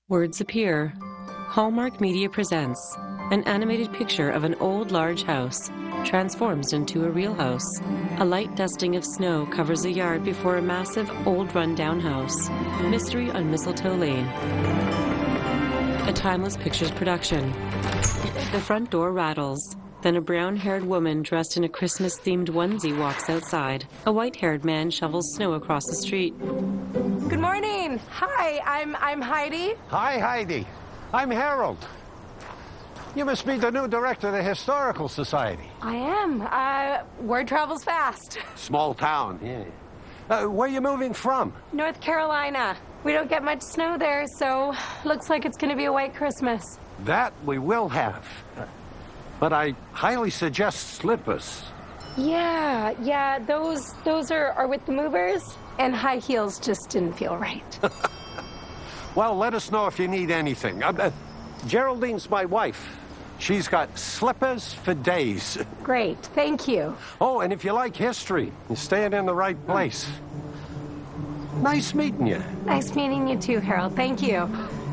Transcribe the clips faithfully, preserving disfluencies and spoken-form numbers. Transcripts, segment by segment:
Words appear. Hallmark Media presents an animated picture of an old large house transforms into a real house. A light dusting of snow covers a yard before a massive old rundown house. Mystery on Mistletoe Lane. A Timeless Pictures production. The front door rattles. Then a brown-haired woman dressed in a Christmas-themed onesie walks outside. A white-haired man shovels snow across the street. Good morning. Hi, I'm I'm Heidi. Hi, Heidi. I'm Harold. You must be the new director of the Historical Society. I am. Uh, word travels fast. Small town, yeah. Uh, where are you moving from? North Carolina. We don't get much snow there, so looks like it's going to be a white Christmas. That we will have. But I highly suggest slippers. Yeah, yeah, those those are, are with the movers, and high heels just didn't feel right. Well, let us know if you need anything. Uh, uh, Geraldine's my wife. She's got slippers for days. Great, thank you. Oh, and if you like history, you're staying in the right place. Nice meeting you. Nice meeting you too, Harold. Thank you.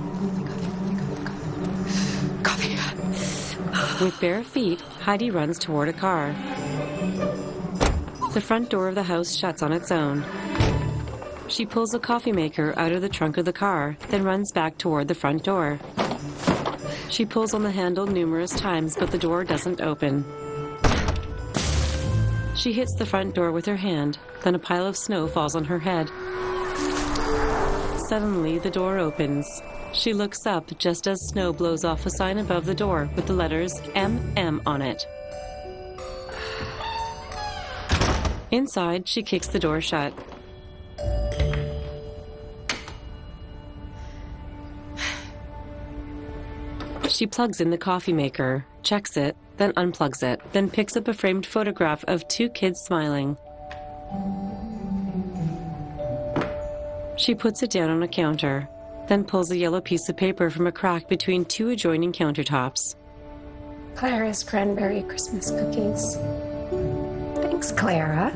Coffee. With bare feet, Heidi runs toward a car. The front door of the house shuts on its own. She pulls a coffee maker out of the trunk of the car, then runs back toward the front door. She pulls on the handle numerous times, but the door doesn't open. She hits the front door with her hand, then a pile of snow falls on her head. Suddenly, the door opens. She looks up just as snow blows off a sign above the door with the letters M M on it. Inside, she kicks the door shut. She plugs in the coffee maker, checks it, then unplugs it, then picks up a framed photograph of two kids smiling. She puts it down on a counter, then pulls a yellow piece of paper from a crack between two adjoining countertops. Clara's cranberry Christmas cookies. Thanks, Clara.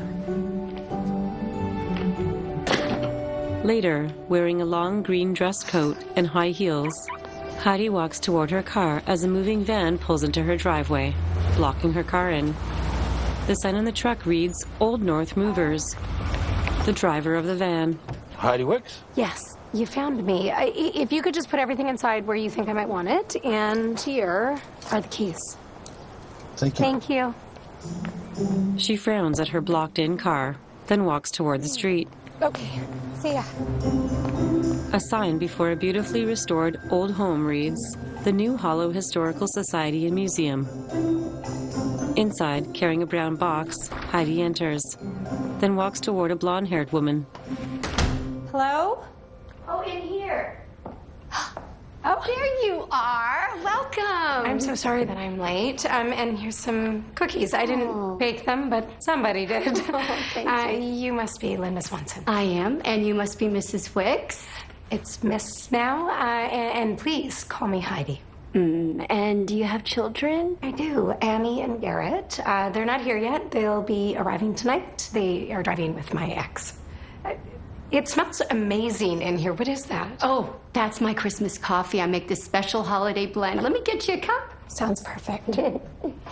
Later, wearing a long green dress coat and high heels, Heidi walks toward her car as a moving van pulls into her driveway, blocking her car in. The sign on the truck reads, Old North Movers. The driver of the van. Heidi Wicks? Yes, you found me. I, if you could just put everything inside where you think I might want it, and here are the keys. Thank you. Thank you. She frowns at her blocked-in car, then walks toward the street. Okay, see ya. A sign before a beautifully restored old home reads, The New Hollow Historical Society and Museum. Inside, carrying a brown box, Heidi enters, then walks toward a blonde-haired woman. Hello? Oh, in here. Oh, There you are. Welcome. I'm so sorry that I'm late. Um, and here's some cookies. I didn't Oh. bake them, but somebody did. Oh, thank uh, you. you must be Linda Swanson. I am, and you must be Missus Wicks. It's Miss now, uh, and, and please call me Heidi. Mm, and do you have children? I do. Annie and Garrett. Uh, they're not here yet. They'll be arriving tonight. They are driving with my ex. Uh, it smells amazing in here. What is that? Oh, that's my Christmas coffee. I make this special holiday blend. Let me get you a cup. Sounds perfect. uh,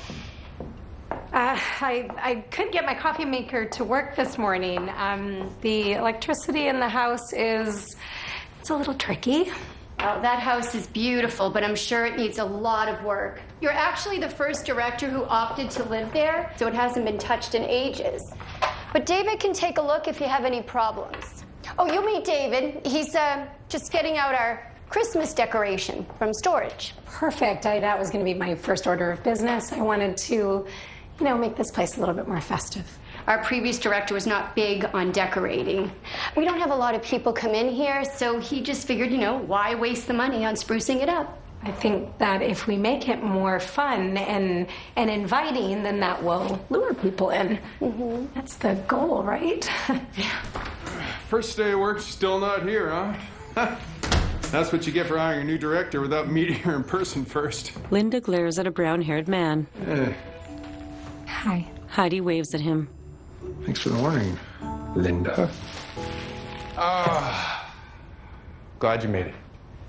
I, I couldn't get my coffee maker to work this morning. Um, the electricity in the house is, it's a little tricky. Oh, that house is beautiful, but I'm sure it needs a lot of work. You're actually the first director who opted to live there, so it hasn't been touched in ages. But David can take a look if you have any problems. Oh, you'll meet David. He's uh, just getting out our Christmas decoration from storage. Perfect. I, that was going to be my first order of business. I wanted to, you know, make this place a little bit more festive. Our previous director was not big on decorating. We don't have a lot of people come in here, so he just figured, you know, why waste the money on sprucing it up? I think that if we make it more fun and and inviting, then that will lure people in. Mm-hmm. That's the goal, right? First day of work, still not here, huh? That's what you get for hiring a new director without meeting her in person first. Linda glares at a brown-haired man. Eh, Hi. Heidi waves at him. thanks for the warning, Linda. Ah, glad you made it.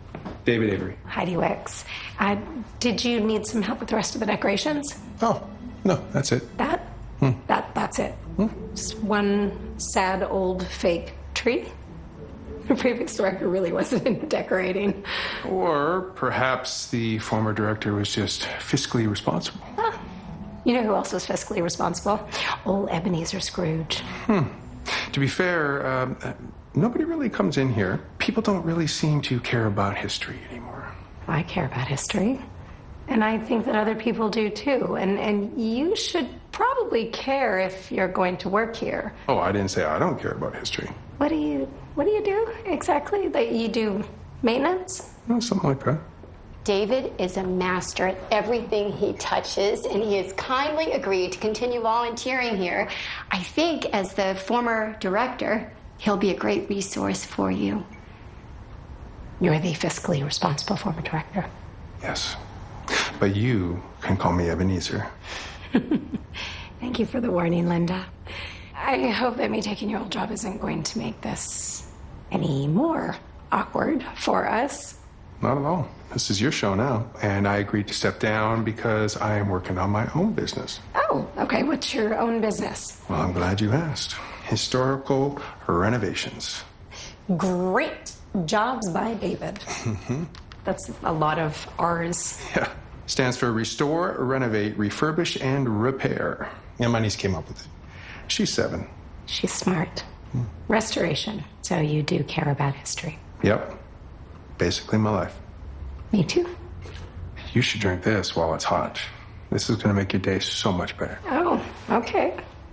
David Avery. Heidi Wicks. Uh, did you need some help with the rest of the decorations? Oh, no, that's it. That? Hmm. That that's it. Hmm? Just one sad old fake tree. The previous director really wasn't into decorating. Or perhaps the former director was just fiscally responsible. Ah, you know who else was fiscally responsible? Old Ebenezer Scrooge. Hmm. To be fair, um, uh, nobody really comes in here. People don't really seem to care about history anymore. I care about history. And I think that other people do too. And and you should probably care if you're going to work here. Oh, I didn't say I don't care about history. What do you what do you do exactly? That you do maintenance? Oh, something like that. David is a master at everything he touches, and he has kindly agreed to continue volunteering here. I think as the former director, he'll be a great resource for you. You're the fiscally responsible former director. Yes. But you can call me Ebenezer. Thank you for the warning, Linda. I hope that me taking your old job isn't going to make this any more awkward for us. Not at all. This is your show now, and I agreed to step down because I am working on my own business. Oh, okay. What's your own business? Well, I'm glad you asked. Historical renovations. Great. Jobs by David. Mm-hmm. That's a lot of R's. Yeah. Stands for Restore, Renovate, Refurbish, and Repair. Yeah, my niece came up with it. She's seven. She's smart. Hmm. Restoration. So you do care about history. Yep. Basically my life. Me too. You should drink this while it's hot. This is going to make your day so much better. Oh, okay.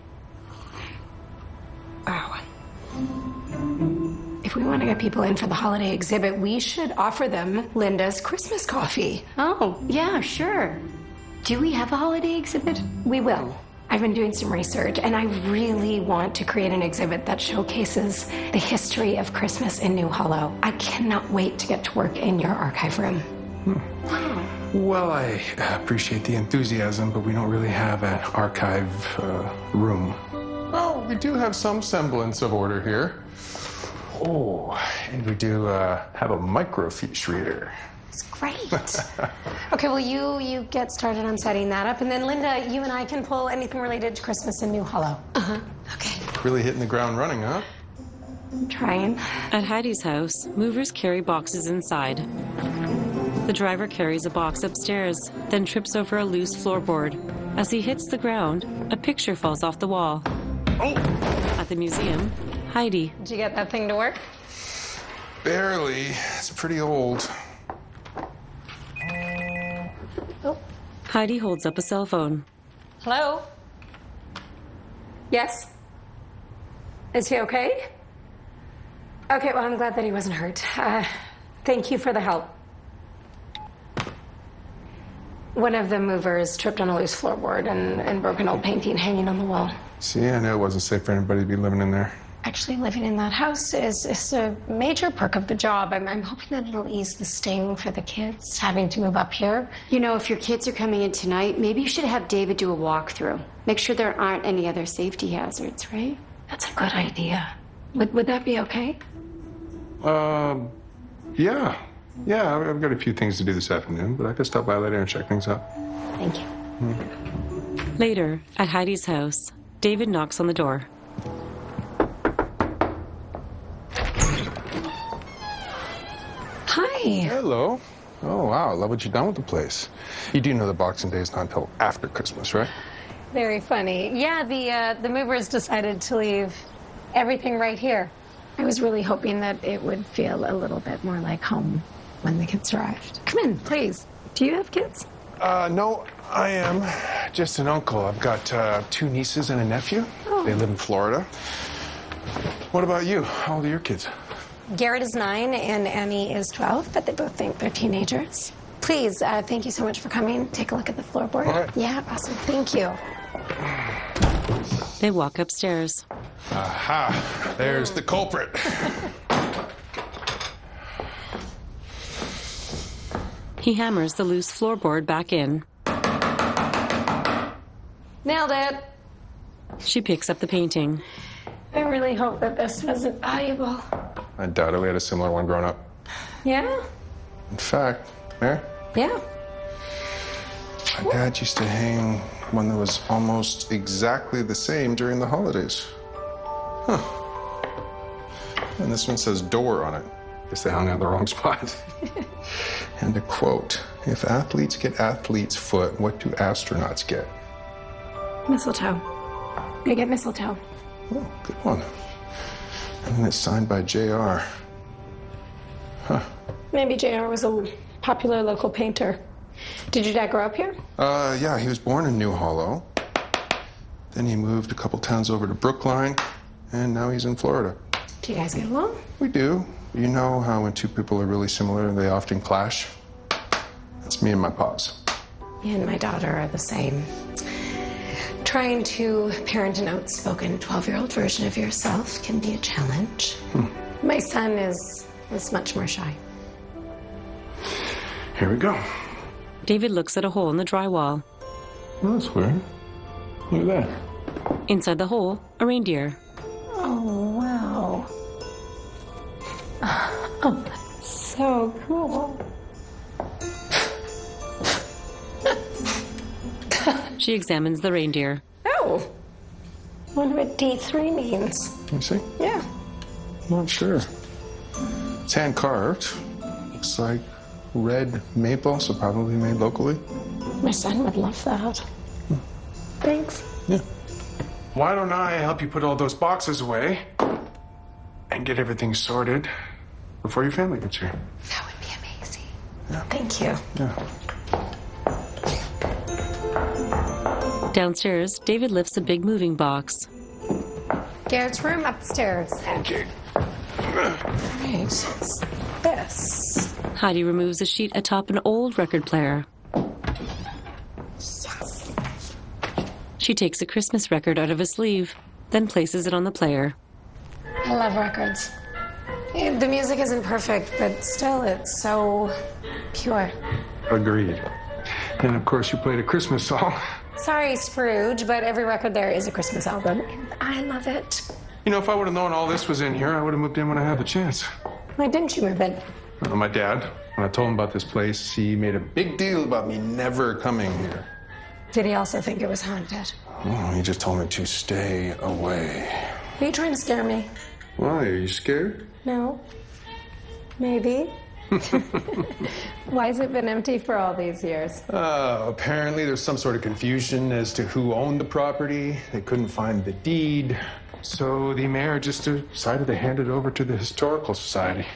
Wow. If we want to get people in for the holiday exhibit, we should offer them Linda's Christmas coffee. Oh, yeah, sure. Do we have a holiday exhibit? We will. I've been doing some research, and I really want to create an exhibit that showcases the history of Christmas in New Hollow. I cannot wait to get to work in your archive room. Hmm. Well, I appreciate the enthusiasm, but we don't really have an archive uh, room. Well, we do have some semblance of order here. Oh, and we do uh, have a microfiche reader. It's great. Okay, well, you you get started on setting that up, and then Linda, you and I can pull anything related to Christmas in New Hollow. Uh-huh. Okay. Really hitting the ground running, huh? I'm trying. At Heidi's house, movers carry boxes inside. The driver carries a box upstairs, then trips over a loose floorboard. As he hits the ground, a picture falls off the wall. Oh! At the museum, Heidi. Did you get that thing to work? Barely. It's pretty old. Oh. Heidi holds up a cell phone. Hello? Yes? Is he okay? Okay, well, I'm glad that he wasn't hurt. Uh, thank you for the help. One of the movers tripped on a loose floorboard and, and broke an old painting hanging on the wall. See, I know it wasn't safe for anybody to be living in there. Actually, living in that house is, is a major perk of the job. I'm, I'm hoping that it'll ease the sting for the kids having to move up here. You know, if your kids are coming in tonight, maybe you should have David do a walkthrough. Make sure there aren't any other safety hazards, right? That's a good idea. Would, would that be okay? Um, yeah. Yeah, I've got a few things to do this afternoon, but I could stop by later and check things out. Thank you. Mm. Later, at Heidi's house, David knocks on the door. Hi. Hello. Oh, wow. I love what you've done with the place. You do know the Boxing Day is not until after Christmas, right? Very funny. Yeah, the uh, the movers decided to leave everything right here. I was really hoping that it would feel a little bit more like home when the kids arrived. Come in, please. Do you have kids? Uh, no, I am just an uncle. I've got uh, two nieces and a nephew. Oh. They live in Florida. What about you? How old are your kids? Garrett is nine and Annie is twelve, but they both think they're teenagers. Please, uh, thank you so much for coming. Take a look at the floorboard. All right. Yeah, awesome. Thank you. They walk upstairs. Aha, there's the culprit. He hammers the loose floorboard back in. Nailed it. She picks up the painting. I really hope that this wasn't valuable. I doubt it. We had a similar one growing up. Yeah? In fact, Mary, Yeah. my dad used to hang one that was almost exactly the same during the holidays. Huh. And this one says door on it. Guess they hung out the wrong spot. And a quote, if athletes get athlete's foot, what do astronauts get? Mistletoe. They get mistletoe. Oh, good one. And then it's signed by J R. Huh. Maybe J R was a popular local painter. Did your dad grow up here? Uh, yeah, he was born in New Hollow. Then he moved a couple towns over to Brookline, and now he's in Florida. Do you guys get along? We do. You know how when two people are really similar, they often clash? That's me and my pops. Me and my daughter are the same. Trying to parent an outspoken twelve-year-old version of yourself can be a challenge. Hmm. My son is, is much more shy. Here we go. David looks at a hole in the drywall. Well, that's weird. Look at that. Inside the hole, a reindeer. Oh, wow. Oh, that's so cool. She examines the reindeer. Oh. I wonder what D three means. Let me see. Yeah. I'm not sure. It's hand carved. Looks like red maple, so probably made locally. My son would love that. Hmm. Thanks. Yeah. Why don't I help you put all those boxes away and get everything sorted before your family gets here? That would be amazing. Yeah. Thank you. Yeah. Downstairs, David lifts a big moving box. Garrett's room upstairs. Okay. Right. This. Heidi removes a sheet atop an old record player. Yes. She takes a Christmas record out of a sleeve, then places it on the player. I love records. Eh, The music isn't perfect, but still, it's so pure. Agreed. And of course, you played a Christmas song. Sorry, Scrooge, but every record there is a Christmas album, and I love it. You know, if I would have known all this was in here, I would have moved in when I had the chance. Why didn't you move in? Uh, my dad, when I told him about this place, he made a big deal about me never coming here. Did he also think it was haunted? Oh, he just told me to stay away. Are you trying to scare me? Why? Are you scared? No. Maybe. Why has it been empty for all these years? Uh, apparently there's some sort of confusion as to who owned the property. They couldn't find the deed. So the mayor just decided to hand it over to the Historical Society.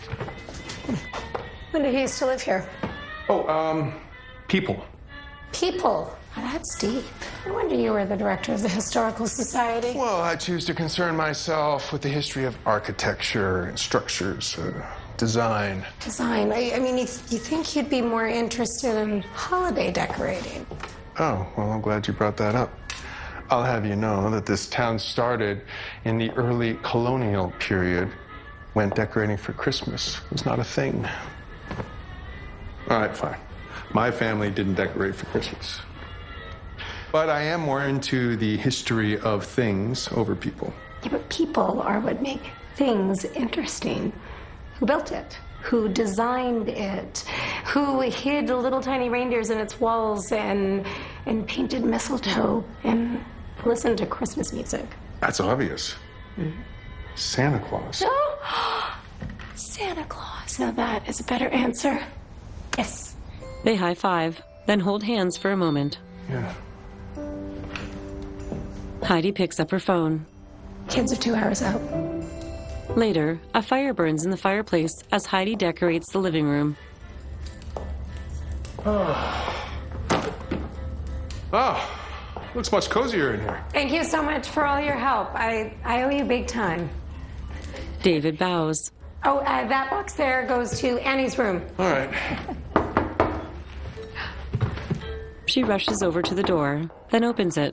When did he used to live here? Oh, um, people. People. Oh, that's deep. No wonder you were the director of the Historical Society. Well, I choose to concern myself with the history of architecture and structures, uh, design. Design. I, I mean, you, you think you'd be more interested in holiday decorating? Oh, well, I'm glad you brought that up. I'll have you know that this town started in the early colonial period when decorating for Christmas was not a thing. All right, fine. My family didn't decorate for Christmas. But I am more into the history of things over people. Yeah, but people are what make things interesting. Who built it? Who designed it? Who hid the little tiny reindeers in its walls and and painted mistletoe and listened to Christmas music? That's obvious. Mm-hmm. Santa Claus. Oh, Santa Claus. Now that is a better answer. Yes. They high-five, then hold hands for a moment. Yeah. Heidi picks up her phone. Kids are two hours out. Later, a fire burns in the fireplace as Heidi decorates the living room. Oh. Oh, looks much cozier in here. Thank you so much for all your help. I, I owe you big time. David bows. Oh, uh, that box there goes to Annie's room. All right. She rushes over to the door, then opens it.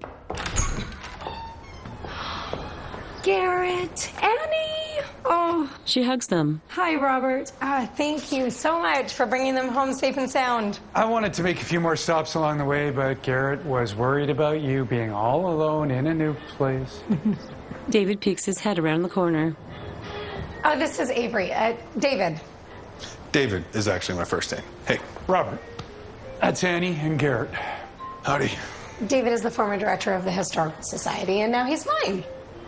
Garrett, Annie! Oh, She hugs them. hi, Robert. Uh, thank you so much for bringing them home safe and sound. I wanted to make a few more stops along the way, but Garrett was worried about you being all alone in a new place. David peeks his head around the corner. Oh, this is Avery. Uh, David. David is actually my first name. Hey. Robert. That's Annie and Garrett. Howdy. David is the former director of the Historical Society, and now he's mine.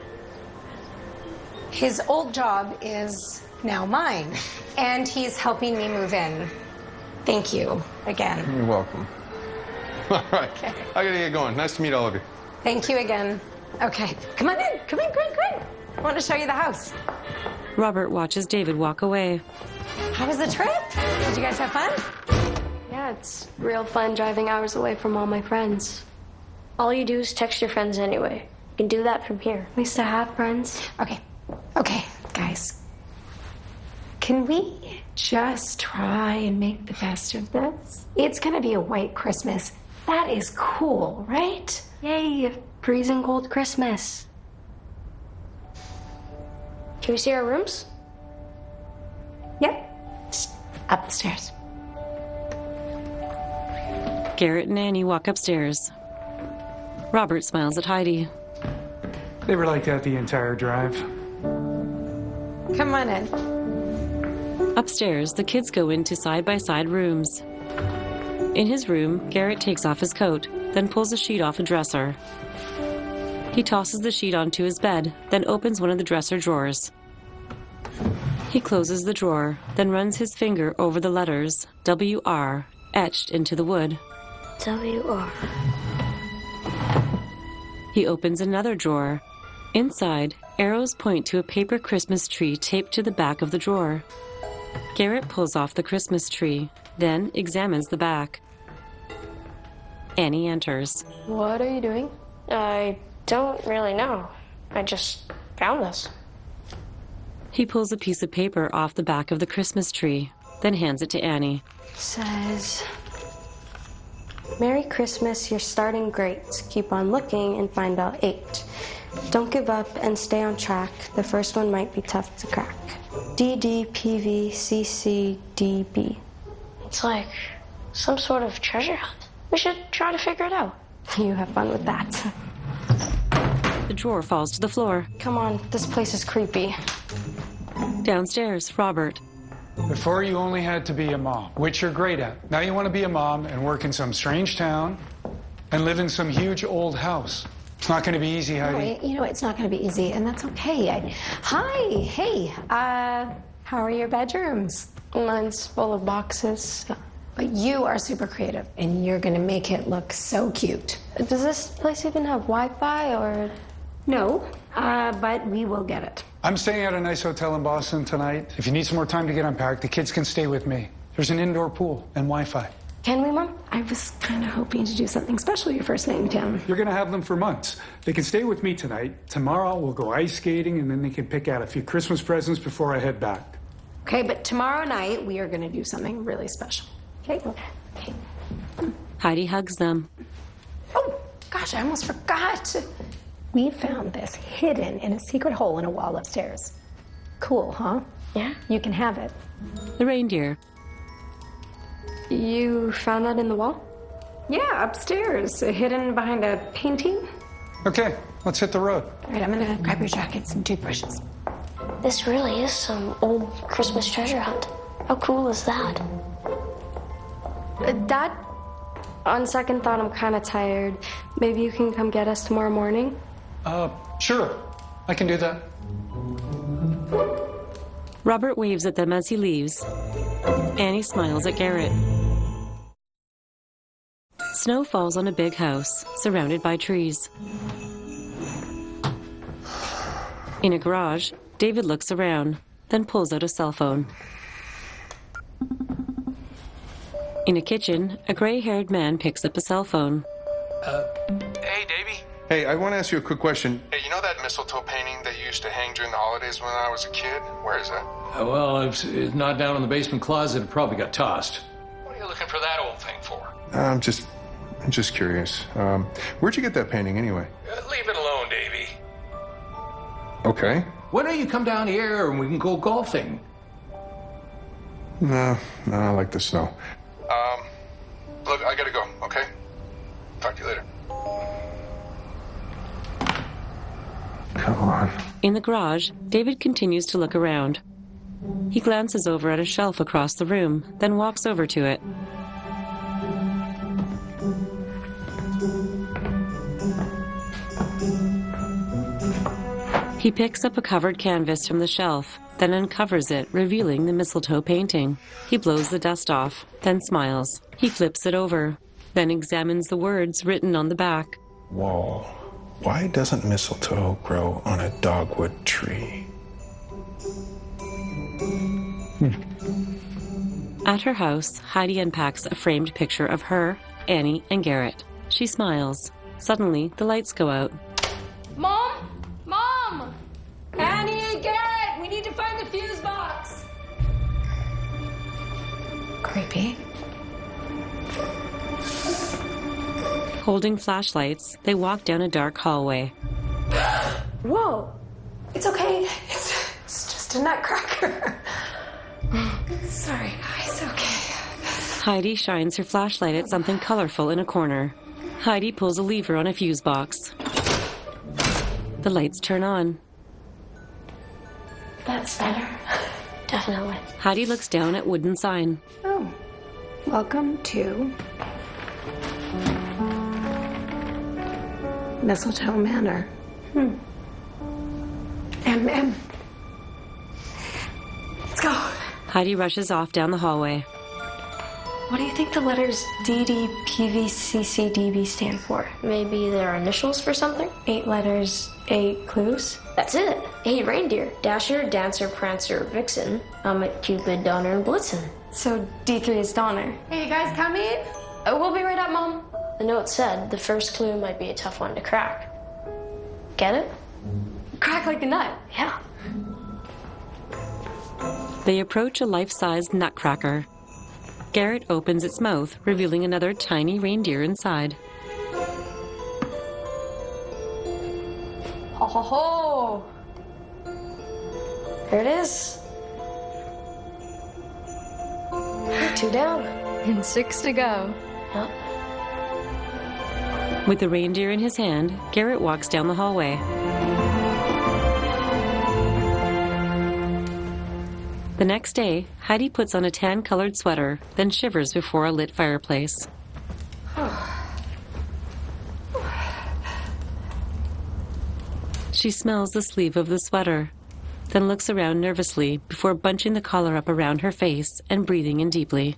His old job is now mine, and he's helping me move in. Thank you again. You're welcome. All right. Okay. I gotta get going. Nice to meet all of you. Thank you again. Okay, come on in. Come in, come in, come in. I want to show you the house. Robert watches David walk away. How was the trip? Did you guys have fun? Yeah, it's real fun driving hours away from all my friends. All you do is text your friends anyway. You can do that from here. At least I have friends. Okay, okay, guys. Can we just try and make the best of this? It's gonna be a white Christmas. That is cool, right? Yay, freezing cold Christmas. Can we see our rooms? Yep, just up the stairs. Garrett and Annie walk upstairs. Robert smiles at Heidi. They were like that the entire drive. Come on in. Upstairs, the kids go into side-by-side rooms. In his room, Garrett takes off his coat, then pulls a sheet off a dresser. He tosses the sheet onto his bed, then opens one of the dresser drawers. He closes the drawer, then runs his finger over the letters W R etched into the wood. W R. He opens another drawer. Inside, arrows point to a paper Christmas tree taped to the back of the drawer. Garrett pulls off the Christmas tree, then examines the back. Annie enters. What are you doing? I don't really know. I just found this. He pulls a piece of paper off the back of the Christmas tree, then hands it to Annie. Says, Merry Christmas, you're starting great. Keep on looking and find out eight. Don't give up and stay on track. The first one might be tough to crack. D D P V C C D B. It's like some sort of treasure hunt. We should try to figure it out. You have fun with that. The drawer falls to the floor. Come on, this place is creepy. Downstairs, Robert. Before you only had to be a mom, which you're great at. Now you want to be a mom and work in some strange town and live in some huge old house. It's not going to be easy, Heidi. Wait, you know, it's not going to be easy, and that's okay. I, hi, hey, uh, how are your bedrooms? Mine's full of boxes. But you are super creative, and you're going to make it look so cute. Does this place even have Wi-Fi, or...? No, uh, but we will get it. I'm staying at a nice hotel in Boston tonight. If you need some more time to get unpacked, the kids can stay with me. There's an indoor pool and Wi-Fi. Can we, Mom? I was kind of hoping to do something special your first night in town. You're going to have them for months. They can stay with me tonight. Tomorrow we'll go ice skating, and then they can pick out a few Christmas presents before I head back. Okay, but tomorrow night we are going to do something really special. Okay? Okay. Heidi hugs them. Oh, gosh, I almost forgot. We found this hidden in a secret hole in a wall upstairs. Cool, huh? Yeah. You can have it. The reindeer. You found that in the wall? Yeah, upstairs, hidden behind a painting. Okay, let's hit the road. All right, I'm going to grab your jackets and toothbrushes. This really is some old Christmas treasure hunt. How cool is that? Uh, Dad, on second thought, I'm kind of tired. Maybe you can come get us tomorrow morning? Uh, sure. I can do that. Robert waves at them as he leaves. Annie smiles at Garrett. Snow falls on a big house, surrounded by trees. In a garage, David looks around, then pulls out a cell phone. In a kitchen, a gray-haired man picks up a cell phone. Uh, hey, Davey. Hey, I want to ask you a quick question. Hey, you know that mistletoe painting that you used to hang during the holidays when I was a kid? Where is that? Uh, well, it's, it's not down in the basement closet. It probably got tossed. What are you looking for that old thing for? I'm just, I'm just curious. Um, where'd you get that painting anyway? Uh, leave it alone, Davey. Okay. Why don't you come down here and we can go golfing? No, no, I like the snow. Um, look, I gotta go, okay? Talk to you later. Come on. In the garage, David continues to look around. He glances over at a shelf across the room, then walks over to it. He picks up a covered canvas from the shelf, then uncovers it, revealing the mistletoe painting. He blows the dust off, then smiles. He flips it over, then examines the words written on the back. Whoa. Why doesn't mistletoe grow on a dogwood tree? At her house, Heidi unpacks a framed picture of her, Annie, and Garrett. She smiles. Suddenly, the lights go out. Mom? Mom! Annie, Garrett, we need to find the fuse box. Creepy. Holding flashlights, they walk down a dark hallway. Whoa! It's okay. It's, it's just a nutcracker. Sorry, guys. Okay. Heidi shines her flashlight at something colorful in a corner. Heidi pulls a lever on a fuse box. The lights turn on. That's better. Definitely. Heidi looks down at wooden sign. Oh, welcome to Mistletoe Manor. Hmm. M M. Let's go. Heidi rushes off down the hallway. What do you think the letters D D P V C C D B stand for? Maybe they're initials for something? Eight letters, eight clues? That's it. Eight reindeer. Dasher, Dancer, Prancer, Vixen, Comet, Cupid, Donner, and Blitzen. So D three is Donner. Hey, you guys coming? Oh, we'll be right up, Mom. The note said the first clue might be a tough one to crack. Get it? Crack like a nut. Yeah. They approach a life-sized nutcracker. Garrett opens its mouth, revealing another tiny reindeer inside. Ho ho ho! There it is. Two down. And six to go. Yep. With the reindeer in his hand, Garrett walks down the hallway. The next day, Heidi puts on a tan-colored sweater, then shivers before a lit fireplace. She smells the sleeve of the sweater, then looks around nervously before bunching the collar up around her face and breathing in deeply.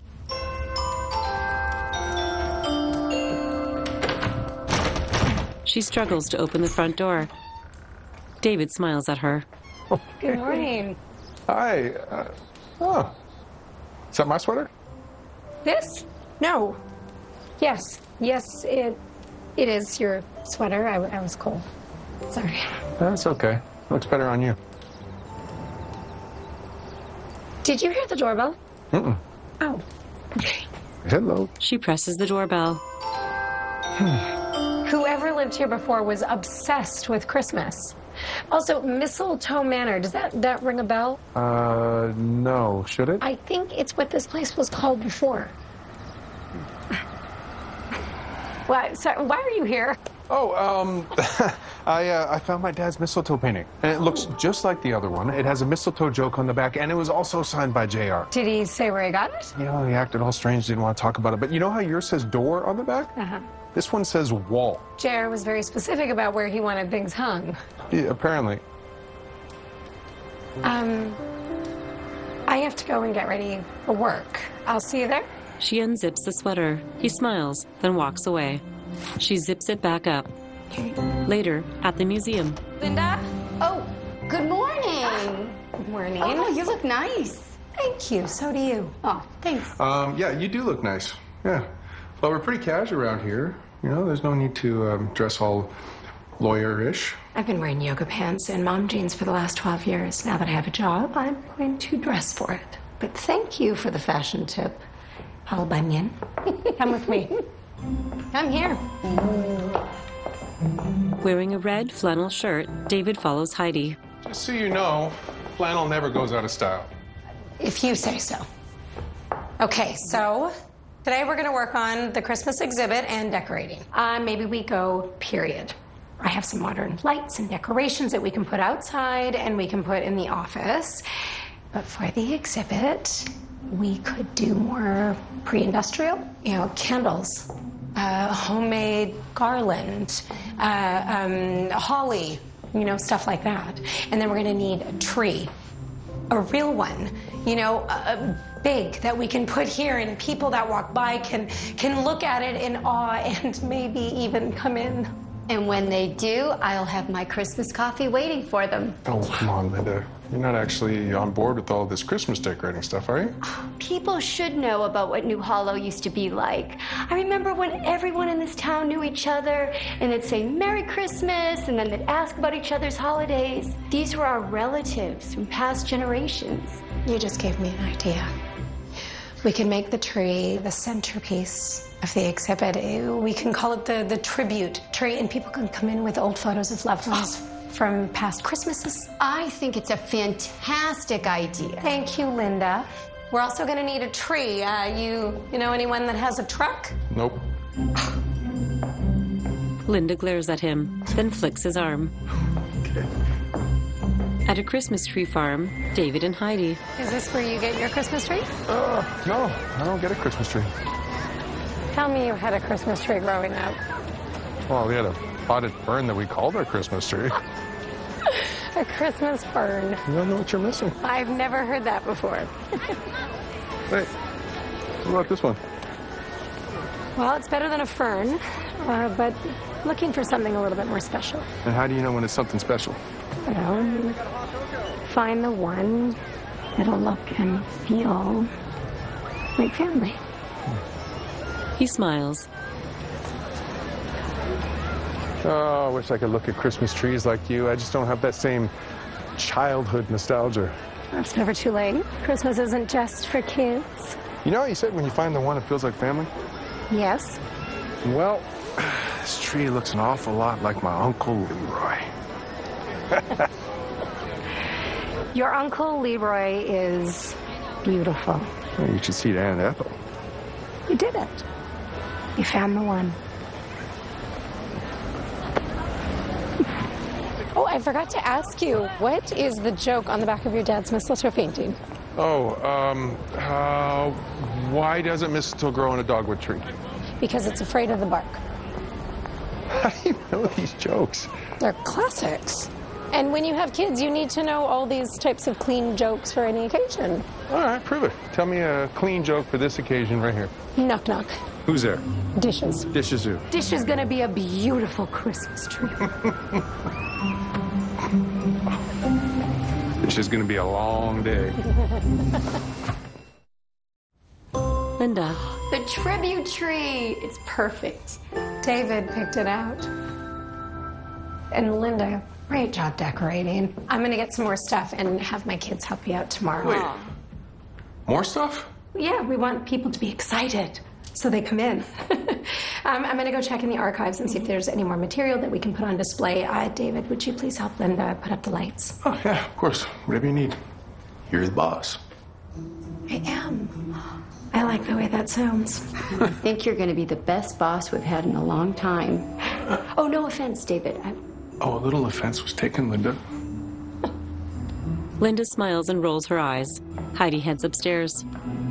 She struggles to open the front door. David smiles at her. Good morning. Hi. Uh, oh. Is that my sweater? This? No. Yes. Yes, it it is your sweater. I, I was cold. Sorry. That's okay. Looks better on you. Did you hear the doorbell? Mm-mm. Oh. Okay. Hello. She presses the doorbell. Whoever lived here before was obsessed with Christmas. Also, Mistletoe Manor, does that, that ring a bell? Uh, no. Should it? I think it's what this place was called before. Why, so, why are you here? Oh, um, I, uh, I found my dad's mistletoe painting. And it looks just like the other one. It has a mistletoe joke on the back, and it was also signed by J R. Did he say where he got it? You know, he acted all strange, didn't want to talk about it. But you know how yours says door on the back? Uh-huh. This one says wall. J R was very specific about where he wanted things hung. Yeah, apparently. Um, I have to go and get ready for work. I'll see you there. She unzips the sweater. He smiles, then walks away. She zips it back up. Later, at the museum. Linda? Oh, good morning. Good morning. Oh, you look nice. Thank you. So do you. Oh, thanks. Um, yeah, you do look nice. Yeah. Well, we're pretty casual around here. You know, there's no need to um, dress all lawyer-ish. I've been wearing yoga pants and mom jeans for the last twelve years. Now that I have a job, I'm going to dress for it. But thank you for the fashion tip. How banyan? Come with me. Come here. Wearing a red flannel shirt, David follows Heidi. Just so you know, flannel never goes out of style. If you say so. Okay, so today we're going to work on the Christmas exhibit and decorating. Uh, maybe we go period. I have some modern lights and decorations that we can put outside and we can put in the office. But for the exhibit, we could do more pre-industrial, you know, candles, uh, homemade garland, uh, um, holly, you know, stuff like that. And then we're gonna need a tree, a real one, you know, a, a big that we can put here, and people that walk by can can look at it in awe and maybe even come in. And when they do, I'll have my Christmas coffee waiting for them. Oh, come on, Linda. You're not actually on board with all this Christmas decorating stuff, are you? People should know about what New Hollow used to be like. I remember when everyone in this town knew each other, and they'd say Merry Christmas, and then they'd ask about each other's holidays. These were our relatives from past generations. You just gave me an idea. We can make the tree the centerpiece of the exhibit. We can call it the, the tribute tree, and people can come in with old photos of loved ones from past Christmases. I think it's a fantastic idea. Thank you, Linda. We're also gonna need a tree. Uh, you, you know anyone that has a truck? Nope. Linda glares at him, then flicks his arm. Okay. At a Christmas tree farm, David and Heidi. Is this where you get your Christmas tree? Uh, no, I don't get a Christmas tree. Tell me you had a Christmas tree growing up. Well, we had a potted fern that we called our Christmas tree. A Christmas fern. You don't know what you're missing. I've never heard that before. Hey, what about this one? Well, it's better than a fern, uh, but looking for something a little bit more special. And how do you know when it's something special? You know, find the one that'll look and feel like family. He smiles. Oh, I wish I could look at Christmas trees like you. I just don't have that same childhood nostalgia. It's never too late. Christmas isn't just for kids. You know what you said when you find the one that feels like family? Yes. Well, this tree looks an awful lot like my Uncle Leroy. Your Uncle Leroy is beautiful. Well, you should see Aunt Ethel. You did it. You found the one. Oh, I forgot to ask you, what is the joke on the back of your dad's mistletoe painting? Oh, um, uh, why doesn't mistletoe grow on a dogwood tree? Because it's afraid of the bark. How do you know these jokes? They're classics. And when you have kids, you need to know all these types of clean jokes for any occasion. All right, prove it. Tell me a clean joke for this occasion right here. Knock, knock. Who's there? Dishes. Dishes who? Dish is gonna be a beautiful Christmas tree. This is gonna be a long day. Linda. The tribute tree. It's perfect. David picked it out. And Linda, great job decorating. I'm gonna get some more stuff and have my kids help you out tomorrow. Wait. More stuff? Yeah, we want people to be excited so they come in. um, I'm gonna go check in the archives and see if there's any more material that we can put on display. Uh, David, would you please help Linda put up the lights? Oh, yeah, of course. Whatever you need. You're the boss. I am. I like the way that sounds. I think you're going to be the best boss we've had in a long time. Oh, no offense, David. I... Oh, a little offense was taken, Linda. Linda smiles and rolls her eyes. Heidi heads upstairs.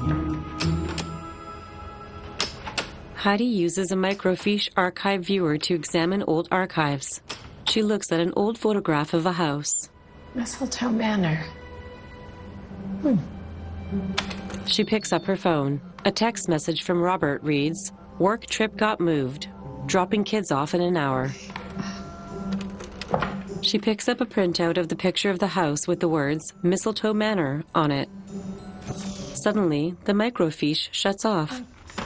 Heidi uses a microfiche archive viewer to examine old archives. She looks at an old photograph of a house. Mistletoe Manor. Hmm. She picks up her phone. A text message from Robert reads, "Work trip got moved. Dropping kids off in an hour." She picks up a printout of the picture of the house with the words Mistletoe Manor on it. Suddenly, the microfiche shuts off.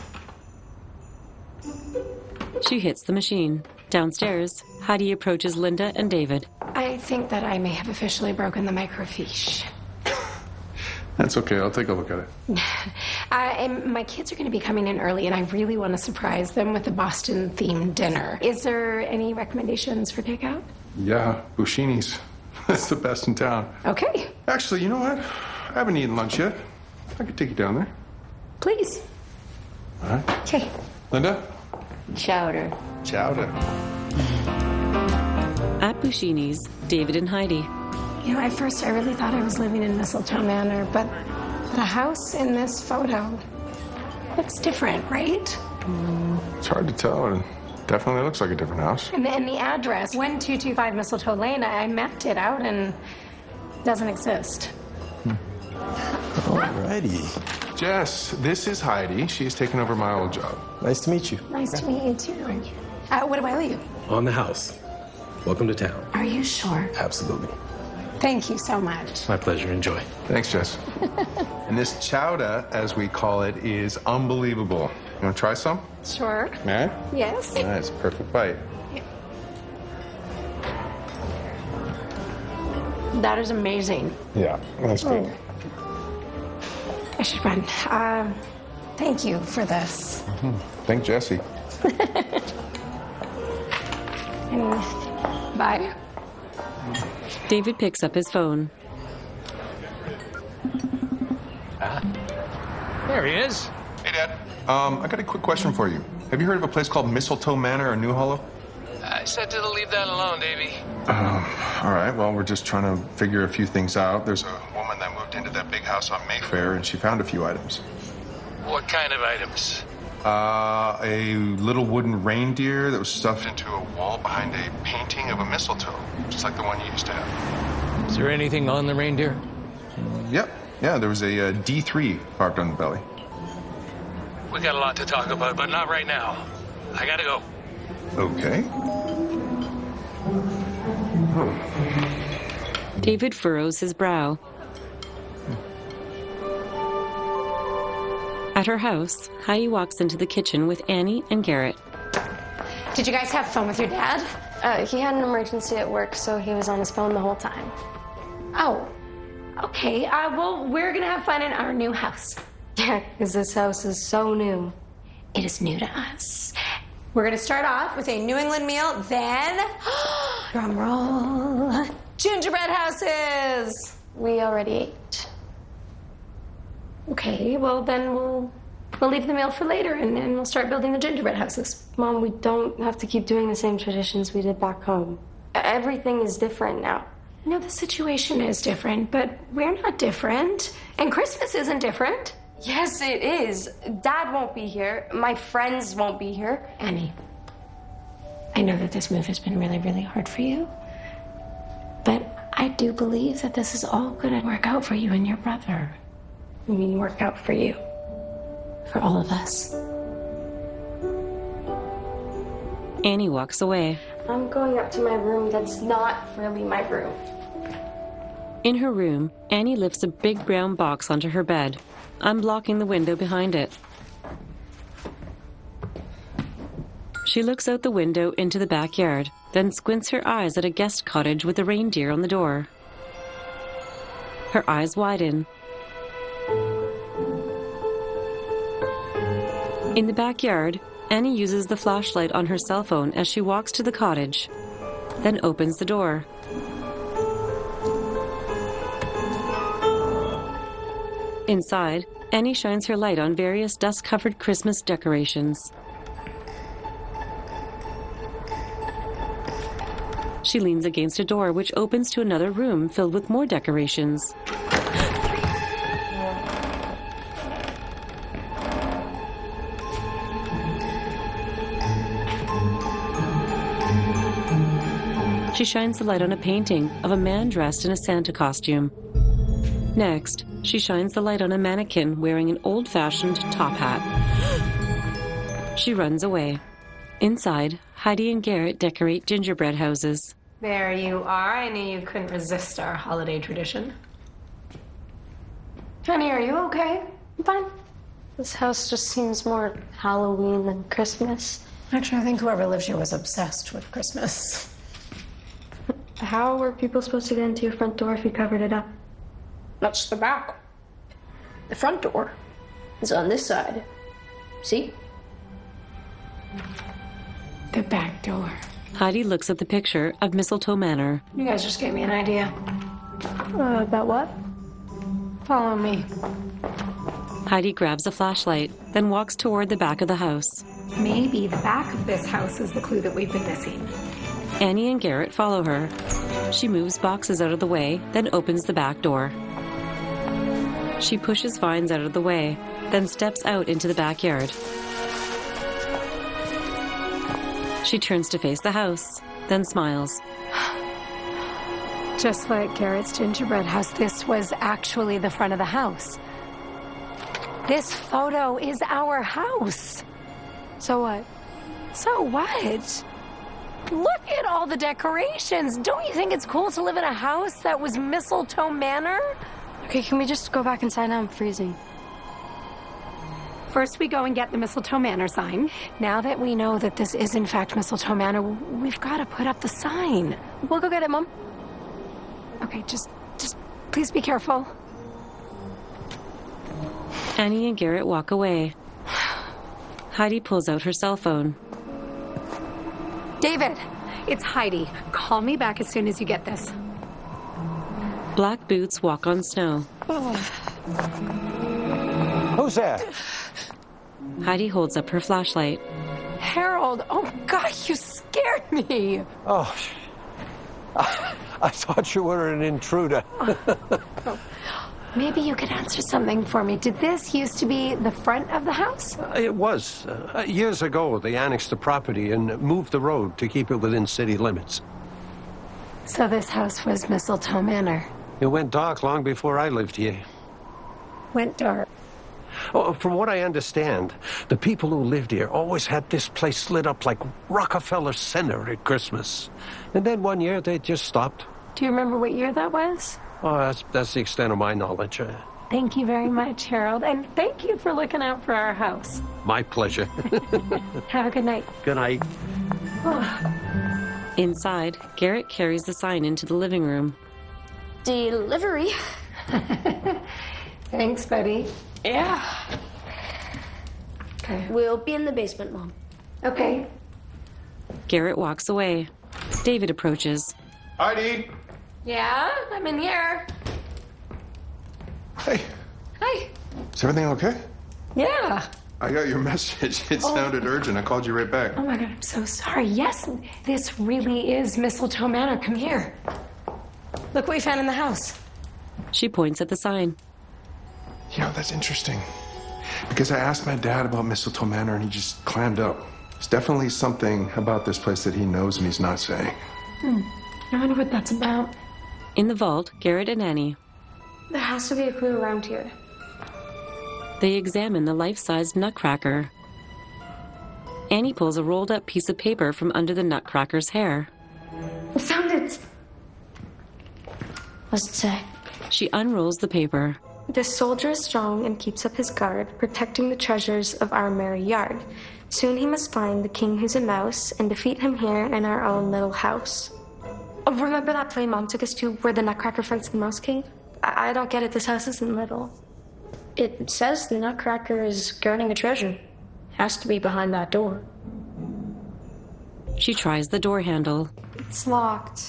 She hits the machine. Downstairs, Heidi approaches Linda and David. I think that I may have officially broken the microfiche. That's okay. I'll take a look at it. Uh, and my kids are going to be coming in early, and I really want to surprise them with a Boston-themed dinner. Is there any recommendations for takeout? Yeah, Bushini's. That's the best in town. Okay. Actually, you know what? I haven't eaten lunch yet. I could take you down there. Please. All right. Okay. Linda? Chowder. Chowder. At Bushini's, David and Heidi. You know, at first I really thought I was living in Mistletoe Manor, but the house in this photo looks different, right? It's hard to tell. It definitely looks like a different house. And the, and the address, one two two five Mistletoe Lane, I mapped it out and it doesn't exist. Alrighty. Jess, this is Heidi. She's taken over my old job. Nice to meet you. Nice to meet you, too. Uh, what do I owe you? On the house. Welcome to town. Are you sure? Absolutely. Thank you so much. My pleasure. Enjoy. Thanks, Jess. And this chowder, as we call it, is unbelievable. You want to try some? Sure. Man? Yes. Nice, perfect bite. That is amazing. Yeah, that's good. Oh. I should run. Um, thank you for this. Mm-hmm. Thank Jesse. And bye. David picks up his phone. Ah. There he is. Hey, Dad. Um, I got a quick question for you. Have you heard of a place called Mistletoe Manor in New Hollow? I said to leave that alone, Davy. Um, all right, well, we're just trying to figure a few things out. There's a woman that moved into that big house on Mayfair, and she found a few items. What kind of items? Uh, a little wooden reindeer that was stuffed into a wall behind a painting of a mistletoe, just like the one you used to have. Is there anything on the reindeer? Yep. Yeah, there was a uh, D three carved on the belly. We got a lot to talk about, but not right now. I gotta go. Okay. David furrows his brow. At her house, Heidi walks into the kitchen with Annie and Garrett. Did you guys have fun with your dad? Uh, he had an emergency at work, so he was on his phone the whole time. Oh, okay. Uh, well, we're gonna have fun in our new house. Yeah, because this house is so new. It is new to us. We're gonna start off with a New England meal, then, drum roll, gingerbread houses. We already ate. Okay, well then we'll we'll leave the meal for later, and then we'll start building the gingerbread houses. Mom, we don't have to keep doing the same traditions we did back home. Everything is different now. No, the situation is different, but we're not different, and Christmas isn't different. Yes, it is. Dad won't be here. My friends won't be here. Annie, I know that this move has been really, really hard for you, but I do believe that this is all gonna work out for you and your brother. I mean, work out for you. For all of us. Annie walks away. I'm going up to my room that's not really my room. In her room, Annie lifts a big brown box onto her bed, unblocking the window behind it. She looks out the window into the backyard, then squints her eyes at a guest cottage with a reindeer on the door. Her eyes widen. In the backyard, Annie uses the flashlight on her cell phone as she walks to the cottage, then opens the door. Inside, Annie shines her light on various dust-covered Christmas decorations. She leans against a door which opens to another room filled with more decorations. She shines the light on a painting of a man dressed in a Santa costume. Next, she shines the light on a mannequin wearing an old-fashioned top hat. She runs away. Inside, Heidi and Garrett decorate gingerbread houses. There you are. I knew you couldn't resist our holiday tradition. Honey, are you okay? I'm fine. This house just seems more Halloween than Christmas. Actually, I think whoever lives here was obsessed with Christmas. How were people supposed to get into your front door if you covered it up? That's the back. The front door is on this side. See? The back door. Heidi looks at the picture of Mistletoe Manor. You guys just gave me an idea. Uh, about what? Follow me. Heidi grabs a flashlight, then walks toward the back of the house. Maybe the back of this house is the clue that we've been missing. Annie and Garrett follow her. She moves boxes out of the way, then opens the back door. She pushes vines out of the way, then steps out into the backyard. She turns to face the house, then smiles. Just like Garrett's gingerbread house, this was actually the front of the house. This photo is our house. So what? So what? Look at all the decorations. Don't you think it's cool to live in a house that was Mistletoe Manor? Okay, can we just go back inside now? I'm freezing. First, we go and get the Mistletoe Manor sign. Now that we know that this is, in fact, Mistletoe Manor, we've got to put up the sign. We'll go get it, Mom. Okay, just, just please be careful. Annie and Garrett walk away. Heidi pulls out her cell phone. David, it's Heidi. Call me back as soon as you get this. Black boots walk on snow. Who's there? Heidi holds up her flashlight. Harold, oh God, you scared me. Oh, I, I thought you were an intruder. Oh. Maybe you could answer something for me. Did this used to be the front of the house? Uh, it was. Uh, years ago, they annexed the property and moved the road to keep it within city limits. So this house was Mistletoe Manor. It went dark long before I lived here. Went dark. Oh, from what I understand, the people who lived here always had this place lit up like Rockefeller Center at Christmas. And then one year they just stopped. Do you remember what year that was? Oh, that's, that's the extent of my knowledge. Uh, Thank you very much, Harold. And thank you for looking out for our house. my pleasure. Have a good night. Good night. Inside, Garrett carries the sign into the living room. Delivery. Thanks, buddy. Yeah. Okay. We'll be in the basement, Mom. Okay. Garrett walks away. David approaches. Heidi! Yeah, I'm in here. Hey, Hi. is everything okay? Yeah. I got your message. It Oh. sounded urgent. I called you right back. Oh my God, I'm so sorry. Yes, this really is Mistletoe Manor. Come here. Look what we found in the house. She points at the sign. You know, that's interesting. Because I asked my dad about Mistletoe Manor and he just clammed up. There's definitely something about this place that he knows and he's not saying. Hmm. I wonder what that's about. In the vault, Garrett and Annie. There has to be a clue around here. They examine the life-sized nutcracker. Annie pulls a rolled-up piece of paper from under the nutcracker's hair. I found it. What's it say? She unrolls the paper. This soldier is strong and keeps up his guard, protecting the treasures of our merry yard. Soon he must find the king who's a mouse and defeat him here in our own little house. Oh, remember that play Mom took us to where the Nutcracker fights the Mouse King? I, I don't get it. This house isn't little. It says the Nutcracker is guarding a treasure. Has to be behind that door. She tries the door handle. It's locked.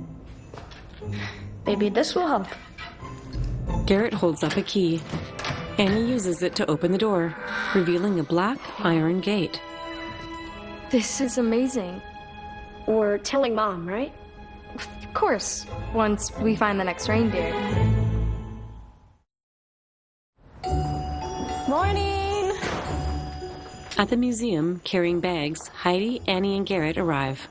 Maybe this will help. Garrett holds up a key. Annie uses it to open the door, revealing a black iron gate. This is amazing. We're telling Mom, right? Of course, once we find the next reindeer. Morning! At the museum, carrying bags, Heidi, Annie, and Garrett arrive.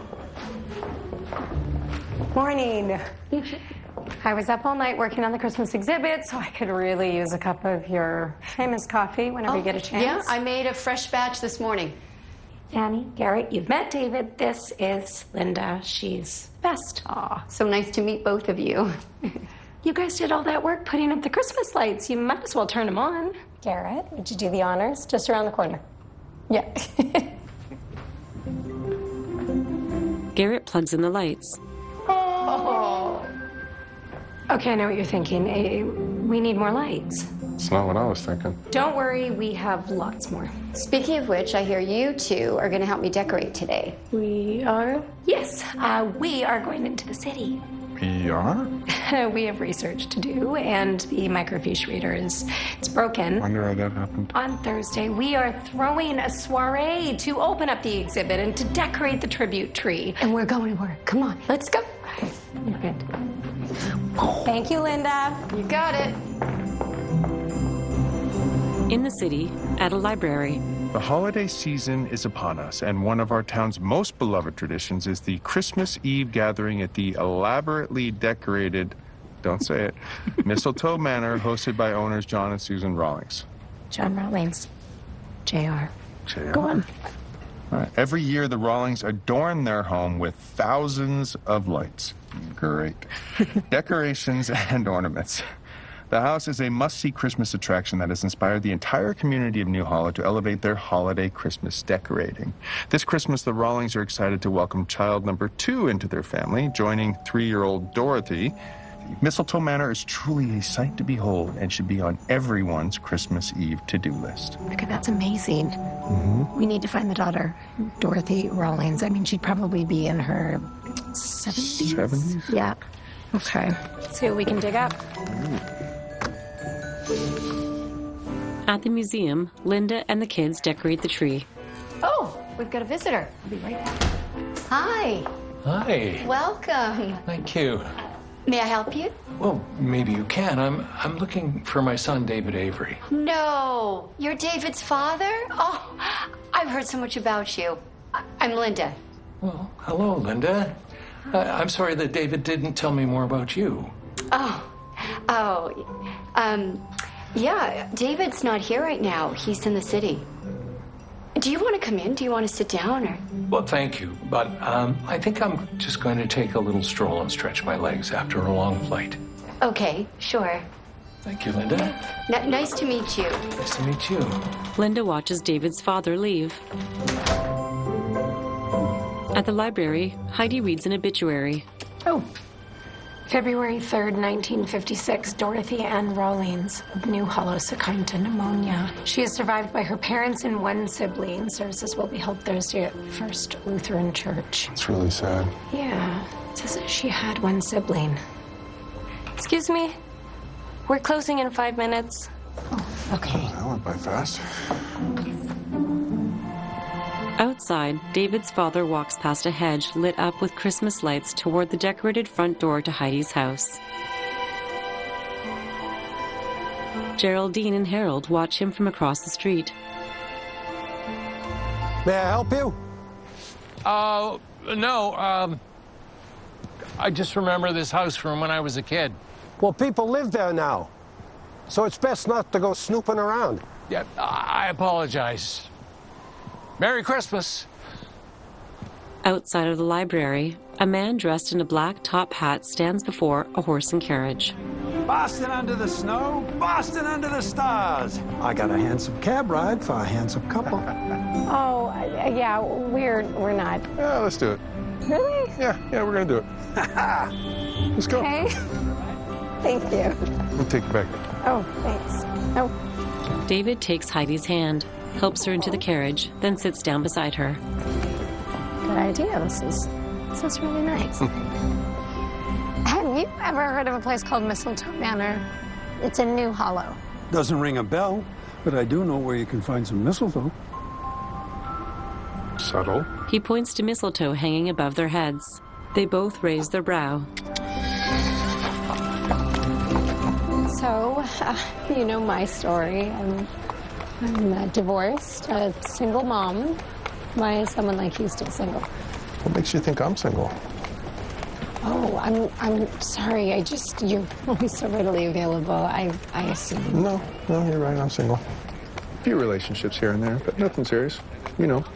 Morning. I was up all night working on the Christmas exhibit, so I could really use a cup of your famous coffee whenever Oh, you get a chance. Yeah, I made a fresh batch this morning. Annie, Garrett, you've met David. This is Linda. She's best. Aw, so nice to meet both of you. You guys did all that work putting up the Christmas lights. You might as well turn them on. Garrett, would you do the honors? Just around the corner. Yeah. Garrett plugs in the lights. Oh. Okay, I know what you're thinking. Eh, we need more lights. It's not what I was thinking. Don't worry, we have lots more. Speaking of which, I hear you two are going to help me decorate today. We are? Yes, uh, we are going into the city. We are? We have research to do, and the microfiche reader is it's broken. Wonder how that happened. On Thursday, we are throwing a soiree to open up the exhibit and to decorate the tribute tree. And we're going to work. Come on, let's go. You're good. Thank you, Linda. You got it. In the city, at a library, The holiday season is upon us, and one of our town's most beloved traditions is the Christmas Eve gathering at the elaborately decorated, don't say it, Mistletoe Manor, hosted by owners John and Susan Rawlings. John Rawlings. J R. J R. Go on. All right. Every year, the Rawlings adorn their home with thousands of lights. Great. Decorations and ornaments. The house is a must-see Christmas attraction that has inspired the entire community of New Hollow to elevate their holiday Christmas decorating. This Christmas, the Rawlings are excited to welcome child number two into their family, joining three-year-old Dorothy. Mistletoe Manor is truly a sight to behold and should be on everyone's Christmas Eve to-do list. Okay, that's amazing. Mm-hmm. We need to find the daughter, Dorothy Rawlings. I mean, she'd probably be in her seventies. seventies? Yeah. Okay. Let's see what we can dig up. at the museum, Linda and the kids decorate the tree. Oh, we've got a visitor. I'll be right back. Hi. Hi. Welcome. Thank you. May I help you? Well, maybe you can. I'm I'm looking for my son, David Avery. No. You're David's father? Oh, I've heard so much about you. I- I'm Linda. Well, hello, Linda. Uh, I'm sorry that David didn't tell me more about you. Oh, oh, um, yeah, David's not here right now. He's in the city. Do you want to come in? Do you want to sit down or? Well, thank you, but um, I think I'm just going to take a little stroll and stretch my legs after a long flight. Okay, sure. Thank you, Linda. N- nice to meet you. Nice to meet you. Linda watches David's father leave. At the library, Heidi reads an obituary. Oh, February third, nineteen fifty-six, Dorothy Ann Rawlings of New Hollow succumbed to pneumonia. She is survived by her parents and one sibling. Services will be held Thursday at First Lutheran Church. It's really sad. Yeah, it says that she had one sibling. Excuse me? We're closing in five minutes. Okay. That went by fast. Outside, David's father walks past a hedge lit up with Christmas lights toward the decorated front door to Heidi's house. Geraldine and Harold watch him from across the street. May I help you? Uh, no, um, I just remember this house from when I was a kid. Well, people live there now, so it's best not to go snooping around. Yeah, I apologize. Merry Christmas. Outside of the library, a man dressed in a black top hat stands before a horse and carriage. Boston under the snow, Boston under the stars. I got a handsome cab ride for a handsome couple. Oh, uh, yeah, we're we're not. Yeah, let's do it. Really? Yeah, yeah, we're gonna do it. Let's go. Okay. Thank you. We'll take you back. Oh, thanks. Oh, David takes Heidi's hand, helps her into the carriage, then sits down beside her. good idea. This is this is really nice. Have you ever heard of a place called Mistletoe Manor? It's in New Hollow. Doesn't ring a bell, but I do know where you can find some mistletoe. Subtle. He points to mistletoe hanging above their heads. They both raise their brow. So, uh, you know my story. I'm, I'm uh, divorced, a single mom. Why is someone like you still single? What makes you think I'm single? Oh, I'm I'm sorry. I just you're always so readily available. I I assume. No, no, you're right. I'm single. A few relationships here and there, but nothing serious. You know.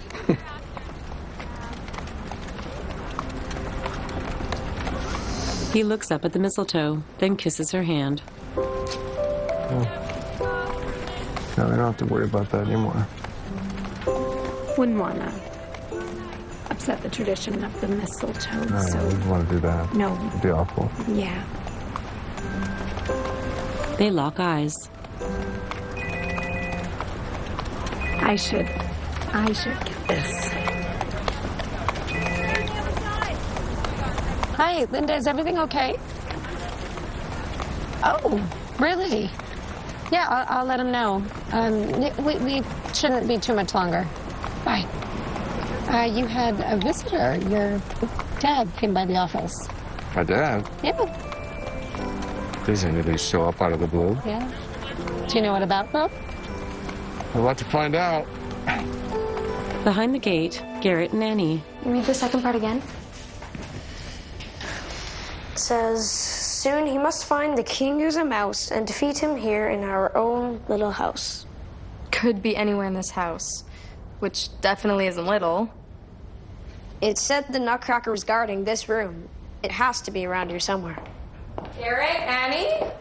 He looks up at the mistletoe, then kisses her hand. Oh. Now I don't have to worry about that anymore. Wouldn't want to upset the tradition of the mistletoe. No, so I wouldn't want to do that. no, It'd be awful. yeah. They lock eyes. I should, I should get this. Hi, Linda. Is everything okay? Oh, really? Yeah, I'll, I'll let him know. Um, we, we shouldn't be too much longer. Bye. Uh, you had a visitor. Your dad came by the office. My dad? Yeah. Does anything show up out of the blue? Yeah. Do you know what about, though? We'll have to find out. Behind the gate, Garrett and Annie. Read the second part again. It says, soon he must find the king who's a mouse and defeat him here in our own little house. Could be anywhere in this house, which definitely isn't little. It said the Nutcracker was guarding this room. It has to be around here somewhere. Garrett, Annie?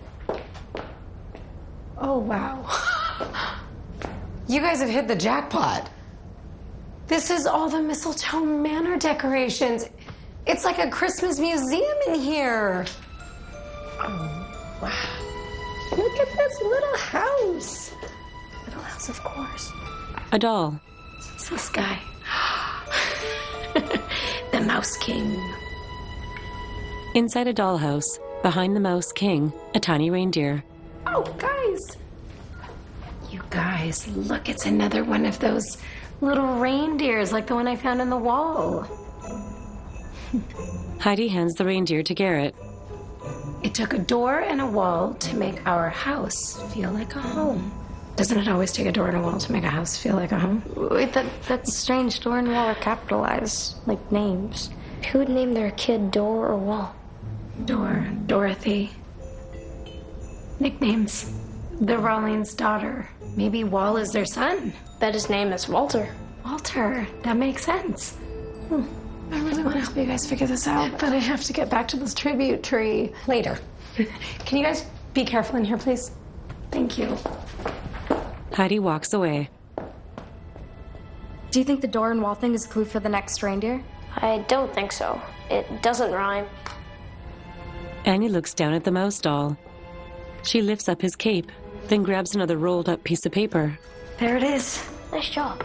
Oh, wow. You guys have hit the jackpot. This is all the Mistletoe Manor decorations. It's like a Christmas museum in here. Oh, wow. Look at this little house. Little house, of course. A doll. It's this guy. The Mouse King. Inside a dollhouse, behind the Mouse King, a tiny reindeer. Oh, guys. You guys, look, it's another one of those little reindeers like the one I found in the wall. Heidi hands the reindeer to Garrett. It took a door and a wall to make our house feel like a home. Doesn't it always take a door and a wall to make a house feel like a home? Wait, that, that's strange. Door and wall are capitalized, like names. Who would name their kid Door or Wall? Door, Dorothy. Nicknames. The Rawlings' daughter. Maybe Wall is their son. Bet his name is Walter. Walter. That makes sense. Hmm. I really want to help you guys figure this out, but I have to get back to this tribute tree later. Can you guys be careful in here, please? Thank you. Heidi walks away. Do you think the door and wall thing is a clue for the next reindeer? I don't think so. It doesn't rhyme. Annie looks down at the mouse doll. She lifts up his cape, then grabs another rolled up piece of paper. There it is. Nice job.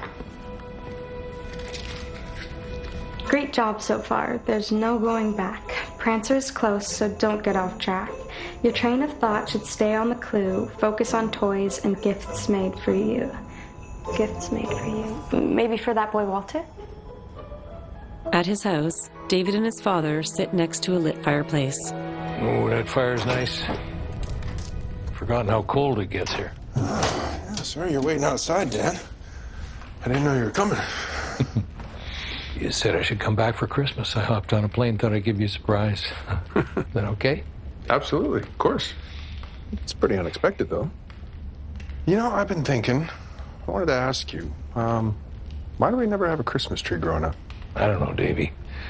Great job so far. There's no going back. Prancer is close, so don't get off track. Your train of thought should stay on the clue, focus on toys and gifts made for you. Gifts made for you. Maybe for that boy Walter? At his house, David and his father sit next to a lit fireplace. Oh, that fire's nice. Forgotten how cold it gets here. Yeah, sorry you're waiting outside, Dad. I didn't know you were coming. You said I should come back for Christmas. I hopped on a plane, thought I'd give you a surprise. Is that okay? Absolutely, of course. It's pretty unexpected, though. You know, I've been thinking, I wanted to ask you, um, why do we never have a Christmas tree growing up? I don't know, Davy.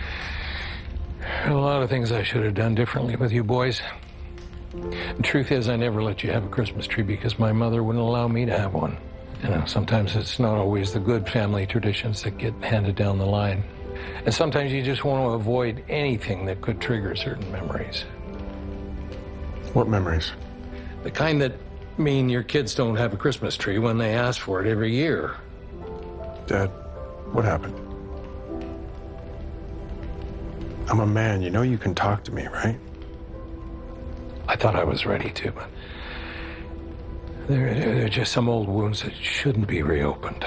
A lot of things I should have done differently with you boys. The truth is, I never let you have a Christmas tree because my mother wouldn't allow me to have one. You know, sometimes it's not always the good family traditions that get handed down the line. And sometimes you just want to avoid anything that could trigger certain memories. What memories? The kind that mean your kids don't have a Christmas tree when they ask for it every year. Dad, what happened? I'm a man. You know you can talk to me, right? I thought I was ready to, but there, there are just some old wounds that shouldn't be reopened.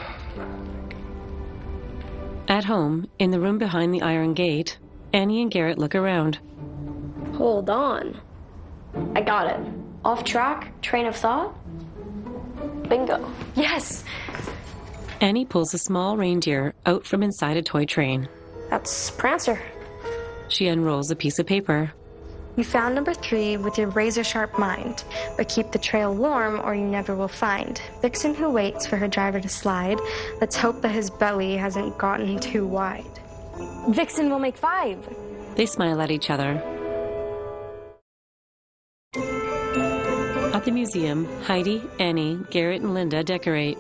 At home, in the room behind the iron gate, Annie and Garrett look around. Hold on. I got it. Off track, train of thought. Bingo. Yes! Annie pulls a small reindeer out from inside a toy train. That's Prancer. She unrolls a piece of paper. You found number three with your razor-sharp mind, but keep the trail warm or you never will find. Vixen who waits for her driver to slide. Let's hope that his belly hasn't gotten too wide. Vixen will make five. They smile at each other. At the museum, Heidi, Annie, Garrett, and Linda decorate.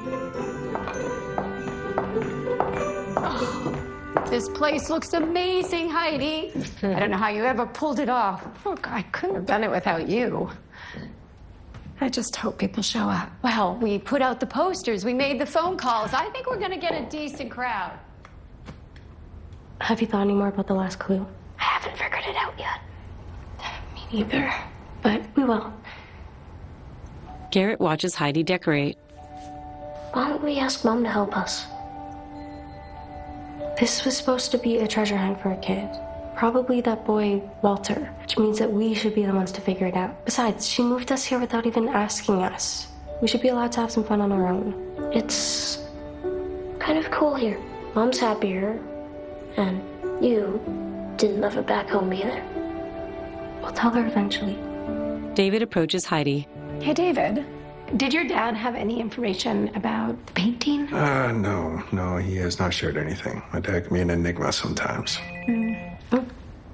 This place looks amazing, Heidi. I don't know how you ever pulled it off. Look, I couldn't have done it without you. I just hope people show up. Well, we put out the posters, we made the phone calls. I think we're gonna get a decent crowd. Have you thought any more about the last clue? I haven't figured it out yet. Me neither. But we will. Garrett watches Heidi decorate. Why don't we ask Mom to help us? This was supposed to be a treasure hunt for a kid. Probably that boy, Walter, which means that we should be the ones to figure it out. Besides, she moved us here without even asking us. We should be allowed to have some fun on our own. It's kind of cool here. Mom's happier, and you didn't love it back home either. We'll tell her eventually. David approaches Heidi. Hey, David, did your dad have any information about the painting? Uh, no, no, he has not shared anything. My dad can be an enigma sometimes. Mm. Oh.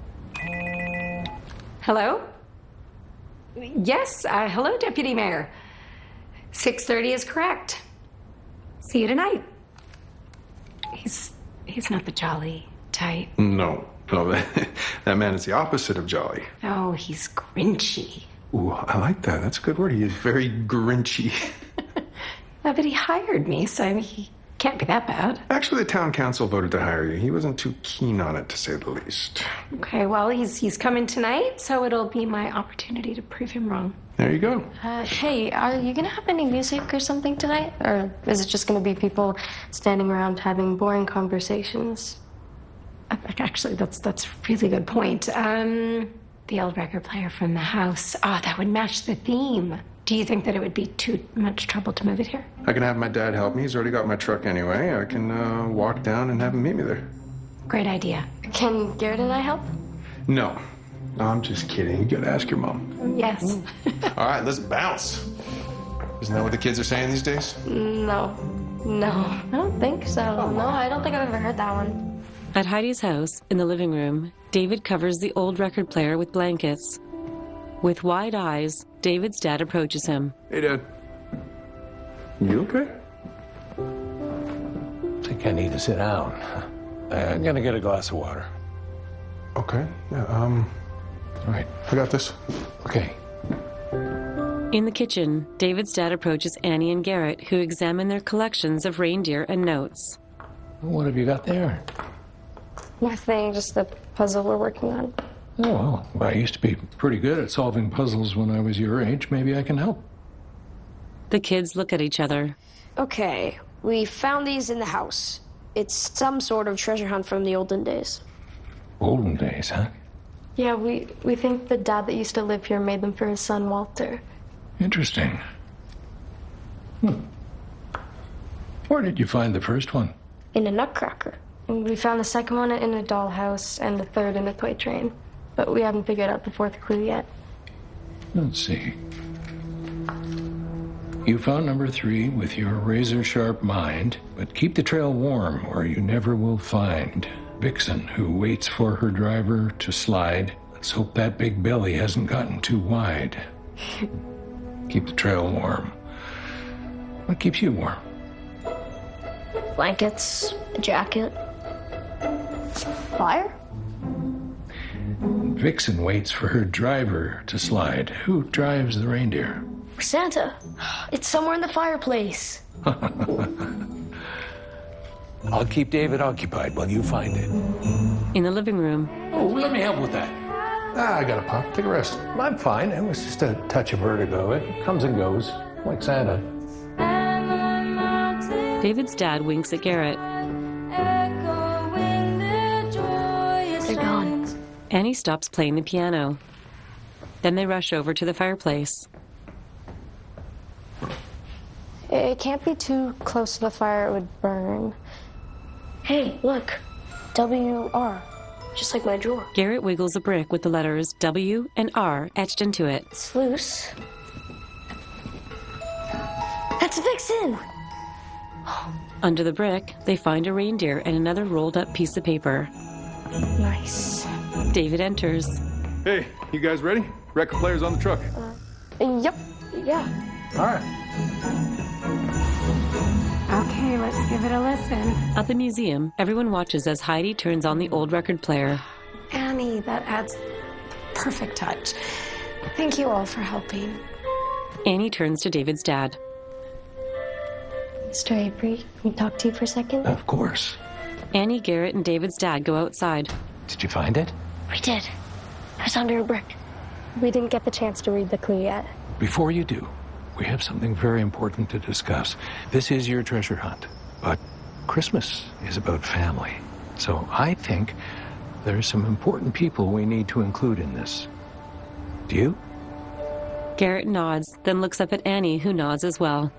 Hello? Yes, uh, hello, Deputy Mayor. six thirty is correct. See you tonight. He's he's not the jolly type. No, no, that, that man is the opposite of jolly. Oh, he's grinchy. Ooh, I like that. That's a good word. He is very grinchy. No, but he hired me, so he can't be that bad. Actually, the town council voted to hire you. He wasn't too keen on it, to say the least. Okay, well, he's he's coming tonight, so it'll be my opportunity to prove him wrong. There you go. Uh, hey, are you gonna have any music or something tonight? Or is it just gonna be people standing around having boring conversations? Actually, that's that's a really good point. Um, the old record player from the house. Oh, that would match the theme. Do you think that it would be too much trouble to move it here? I can have my dad help me. He's already got my truck anyway. I can uh, walk down and have him meet me there. Great idea. Can Garrett and I help? No. No, I'm just kidding. You gotta ask your mom. Yes. All right, let's bounce. Isn't that what the kids are saying these days? No. No, I don't think so. No, I don't think I've ever heard that one. At Heidi's house, in the living room, David covers the old record player with blankets. With wide eyes, David's dad approaches him. Hey, Dad. You okay? I think I need to sit down. I'm gonna get a glass of water. Okay. Yeah, um... All right. I got this. Okay. In the kitchen, David's dad approaches Annie and Garrett, who examine their collections of reindeer and notes. What have you got there? Nothing, just the puzzle we're working on. Oh, well, I used to be pretty good at solving puzzles when I was your age. Maybe I can help. The kids look at each other. Okay, we found these in the house. It's some sort of treasure hunt from the olden days. Olden days, huh? Yeah, we, we think the dad that used to live here made them for his son, Walter. Interesting. Hmm. Where did you find the first one? In a nutcracker. And we found the second one in a dollhouse and the third in a toy train. But we haven't figured out the fourth clue yet. Let's see. You found number three with your razor-sharp mind, but keep the trail warm or you never will find Vixen, who waits for her driver to slide. Let's hope that big belly hasn't gotten too wide. Keep the trail warm. What keeps you warm? Blankets, a jacket. Fire? Vixen waits for her driver to slide. Who drives the reindeer? Santa. It's somewhere in the fireplace. I'll keep David occupied while you find it. In the living room. Oh, let me help with that. Ah, I got a pop. Take a rest. I'm fine. It was just a touch of vertigo. It comes and goes, like Santa. David's dad winks at Garrett. They're gone. Annie stops playing the piano. Then they rush over to the fireplace. It can't be too close to the fire, it would burn. Hey, look. W R. Just like my drawer. Garrett wiggles a brick with the letters W and R etched into it. It's loose. That's Vixen! Under the brick, they find a reindeer and another rolled up piece of paper. Nice. David enters. Hey, you guys ready? Record player's on the truck. Uh, yep, yeah. All right. Okay, let's give it a listen. At the museum, everyone watches as Heidi turns on the old record player. Annie, that adds perfect touch. Thank you all for helping. Annie turns to David's dad. Mister Avery, can we talk to you for a second? Of course. Annie, Garrett, and David's dad go outside. Did you find it? We did. It was under a brick. We didn't get the chance to read the clue yet. Before you do, we have something very important to discuss. This is your treasure hunt, but Christmas is about family. So I think there are some important people we need to include in this. Do you? Garrett nods, then looks up at Annie, who nods as well.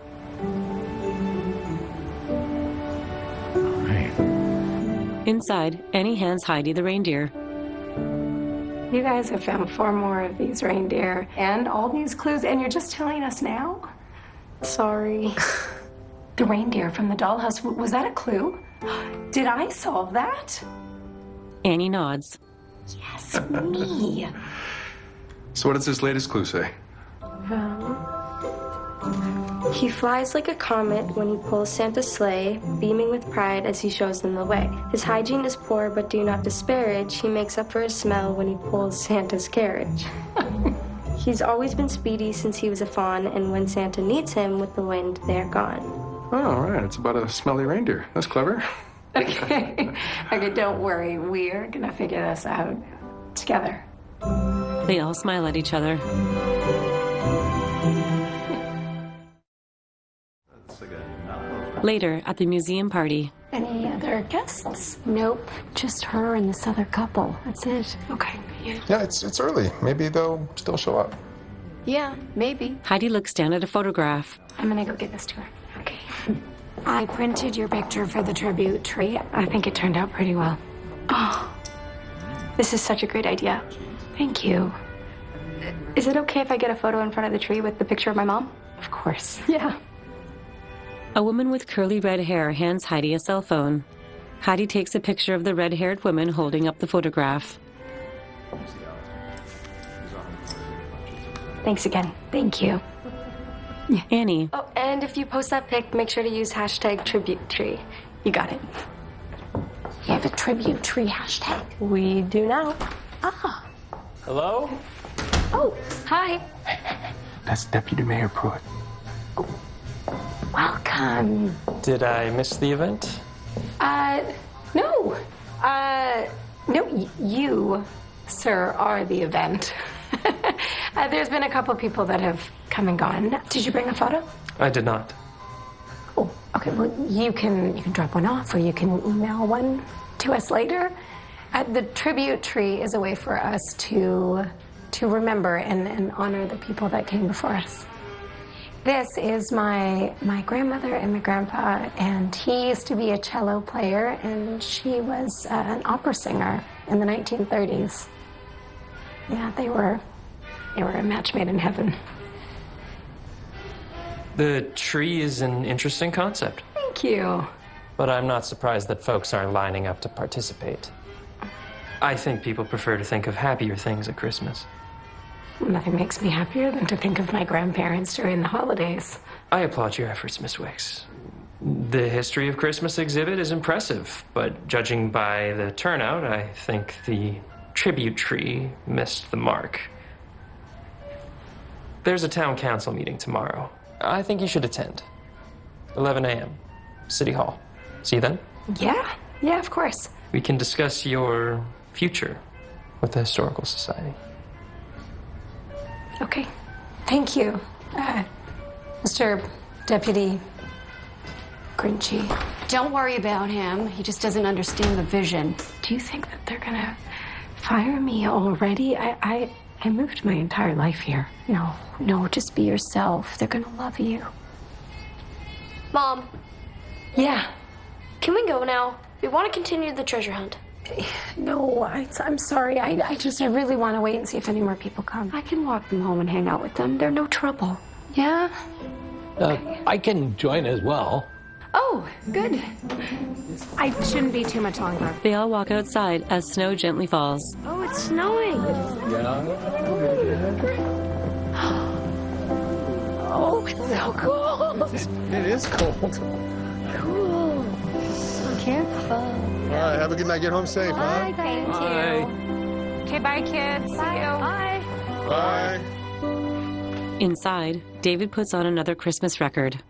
Inside, Annie hands Heidi the reindeer. You guys have found four more of these reindeer and all these clues, and you're just telling us now? Sorry. The reindeer from the dollhouse, was that a clue? Did I solve that? Annie nods. Yes, me. So what does this latest clue say? Um, he flies like a comet when he pulls Santa's sleigh, beaming with pride as he shows them the way. His hygiene is poor, but do not disparage. He makes up for his smell when he pulls Santa's carriage. He's always been speedy since he was a fawn, and when Santa needs him with the wind, they're gone. Oh, all right. It's about a smelly reindeer. That's clever. Okay. Okay, don't worry. We're gonna figure this out together. They all smile at each other. Later, at the museum party. Any other guests? Nope. Just her and this other couple. That's it. Okay. Yeah. Yeah, it's it's early. Maybe they'll still show up. Yeah, maybe. Heidi looks down at a photograph. I'm gonna go give this to her. Okay. I printed your picture for the tribute tree. I think it turned out pretty well. Oh, this is such a great idea. Thank you. Is it okay if I get a photo in front of the tree with the picture of my mom? Of course. Yeah. A woman with curly red hair hands Heidi a cell phone. Heidi takes a picture of the red-haired woman holding up the photograph. Thanks again. Thank you. Annie. Oh, and if you post that pic, make sure to use hashtag tribute tree. You got it. You have a tribute tree hashtag. We do now. Ah. Hello? Oh, hi. That's Deputy Mayor Pruitt. Welcome. Did I miss the event? Uh, no. Uh, no, y- you, sir, are the event. uh, there's been a couple people that have come and gone. Did you bring a photo? I did not. Oh, okay. Well, you can you can drop one off, or you can email one to us later. Uh, the tribute tree is a way for us to to remember and, and honor the people that came before us. This is my my grandmother and my grandpa, and he used to be a cello player, and she was uh, an opera singer in the nineteen thirties. Yeah, they were they were a match made in heaven. The tree is an interesting concept, Thank you. but I'm not surprised that folks aren't lining up to participate. I think people prefer to think of happier things at Christmas. Nothing makes me happier than to think of my grandparents during the holidays. I applaud your efforts, Miss Wicks. The History of Christmas exhibit is impressive, but judging by the turnout, I think the tribute tree missed the mark. There's a town council meeting tomorrow. I think you should attend. eleven a.m., City Hall. See you then? Yeah, yeah, of course. We can discuss your future with the Historical Society. Okay. Thank you, uh, Mister Deputy Grinchy. Don't worry about him. He just doesn't understand the vision. Do you think that they're gonna fire me already? I, I, I moved my entire life here. No, no, just be yourself. They're gonna love you. Mom, Yeah. can we go now? We want to continue the treasure hunt. No, I, I'm sorry. I, I just, I really want to wait and see if any more people come. I can walk them home and hang out with them. They're no trouble. Yeah? Uh, I can join as well. Oh, good. I shouldn't be too much longer. They all walk outside as snow gently falls. Oh, it's snowing. Oh, it's so cold. It is cold. Cool. So careful. All right, have a good night. Get home safe, huh? Thank you. Okay, bye, kids. See you. Bye. Bye. Inside, David puts on another Christmas record.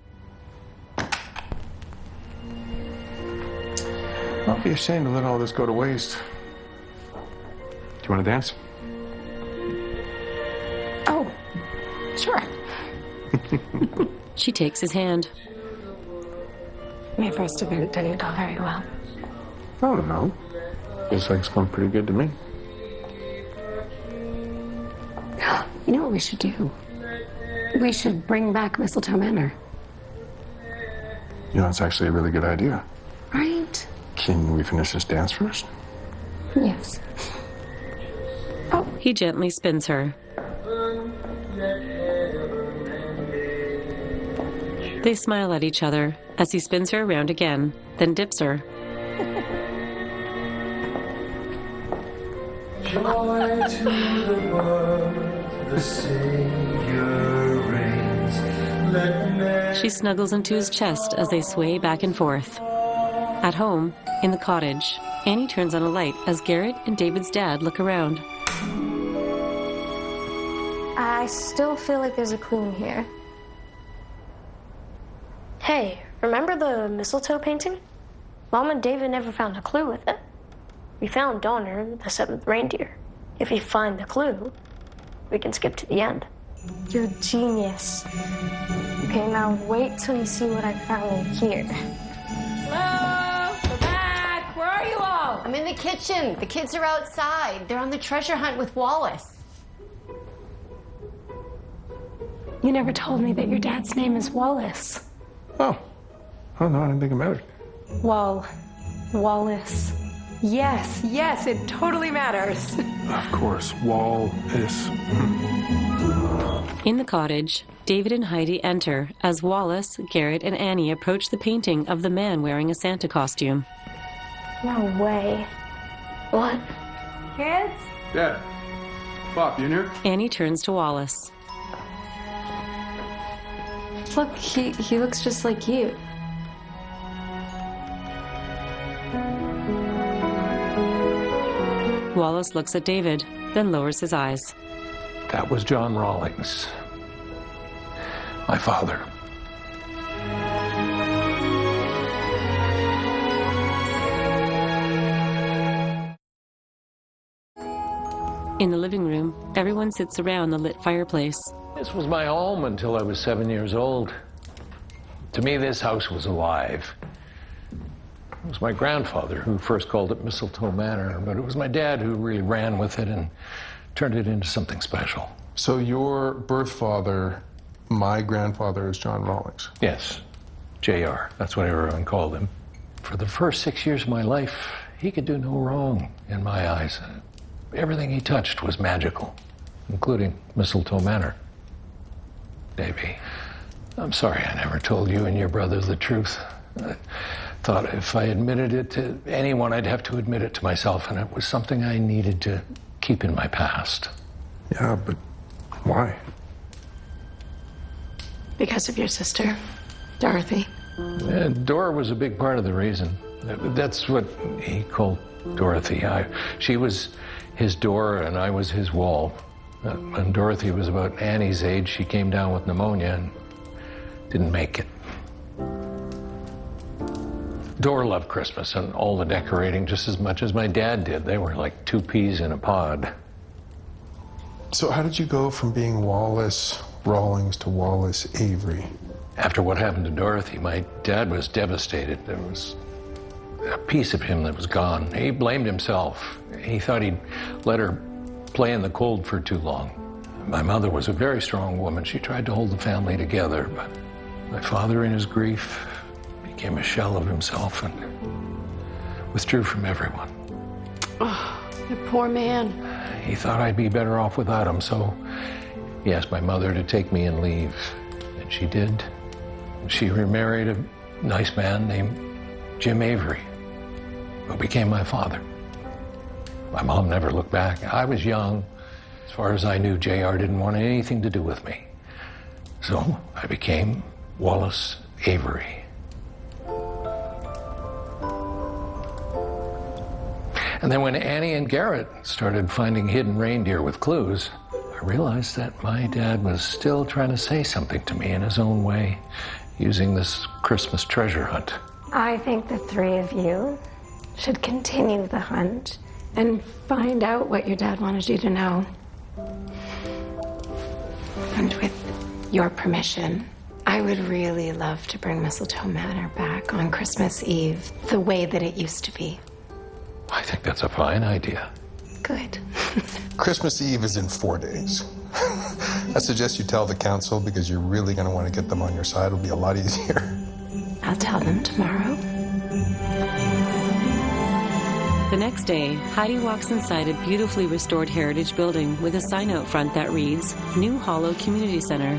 I'll be ashamed to let all this go to waste. Do you want to dance? Oh, sure. She takes his hand. My first event didn't go very well. Oh, no. Looks like it's going pretty good to me. You know what we should do? We should bring back Mistletoe Manor. You know, it's actually a really good idea. Right? Can we finish this dance first? Yes. Oh. He gently spins her. They smile at each other as he spins her around again, then dips her. Joy to the world, the Savior reigns. Let Mary... She snuggles into his chest as they sway back and forth. At home, in the cottage, Annie turns on a light as Garrett and David's dad look around. I still feel like there's a clue in here. Hey, remember the mistletoe painting? Mom and David never found a clue with it. We found Donner, the seventh reindeer. If you find the clue, we can skip to the end. You're a genius. Okay, now wait till you see what I found in here. Hello, we're back. Where are you all? I'm in the kitchen. The kids are outside. They're on the treasure hunt with Wallace. You never told me that your dad's name is Wallace. Oh. Oh, no, I didn't think about it. Wall. Wallace. Yes, yes, it totally matters. Of course, Wall is. In the cottage, David and Heidi enter as Wallace, Garrett, and Annie approach the painting of the man wearing a Santa costume. No way. What? Kids? Dad. Pop, you in here? Annie turns to Wallace. Look, he, he looks just like you. Wallace looks at David, then lowers his eyes. That was John Rawlings, my father. In the living room, everyone sits around the lit fireplace. This was my home until I was seven years old. To me, this house was alive. It was my grandfather who first called it Mistletoe Manor, but it was my dad who really ran with it and turned it into something special. So your birth father, my grandfather, is John Rawlings? Yes, J R. That's what everyone called him. For the first six years of my life, he could do no wrong in my eyes. Everything he touched was magical, including Mistletoe Manor. Davy, I'm sorry I never told you and your brother the truth. I thought if I admitted it to anyone, I'd have to admit it to myself, and it was something I needed to keep in my past. Yeah, but why? Because of your sister, Dorothy. Uh, Dora was a big part of the reason. That's what he called Dorothy. I, she was his door, and I was his wall. Uh, when Dorothy was about Annie's age, she came down with pneumonia and didn't make it. Dora loved Christmas and all the decorating just as much as my dad did. They were like two peas in a pod. So how did you go from being Wallace Rawlings to Wallace Avery? After what happened to Dorothy, my dad was devastated. There was a piece of him that was gone. He blamed himself. He thought he'd let her play in the cold for too long. My mother was a very strong woman. She tried to hold the family together, but my father, in his grief, became a shell of himself and withdrew from everyone. Oh, the poor man. He thought I'd be better off without him, so he asked my mother to take me and leave. And she did. She remarried a nice man named Jim Avery, who became my father. My mom never looked back. I was young. As far as I knew, J R didn't want anything to do with me. So I became Wallace Avery. And then when Annie and Garrett started finding hidden reindeer with clues, I realized that my dad was still trying to say something to me in his own way, using this Christmas treasure hunt. I think the three of you should continue the hunt and find out what your dad wanted you to know. And with your permission, I would really love to bring Mistletoe Manor back on Christmas Eve, the way that it used to be. I think that's a fine idea. Good. Christmas Eve is in four days. I suggest you tell the council because you're really going to want to get them on your side. It'll be a lot easier. I'll tell them tomorrow. The next day, Heidi walks inside a beautifully restored heritage building with a sign out front that reads, New Hollow Community Center.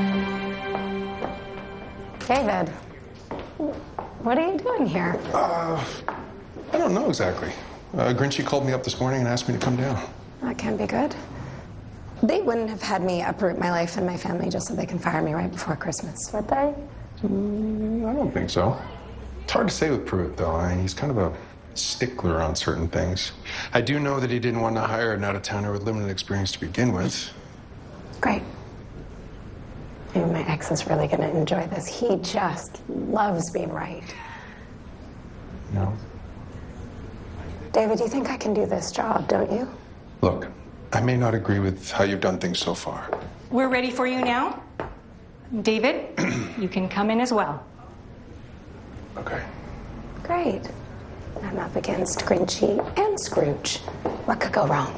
David, what are you doing here? Uh, I don't know exactly. Uh, Grinchy called me up this morning and asked me to come down. That can't be good. They wouldn't have had me uproot my life and my family just so they can fire me right before Christmas, would they? Mm, I don't think so. It's hard to say with Pruitt, though. I mean, he's kind of a stickler on certain things. I do know that he didn't want to hire an out-of-towner with limited experience to begin with. Great. Maybe my ex is really going to enjoy this. He just loves being right. No. David, you think I can do this job, don't you? Look, I may not agree with how you've done things so far. We're ready for you now. David, you can come in as well. Okay. Great. I'm up against Grinchy and Scrooge. What could go wrong?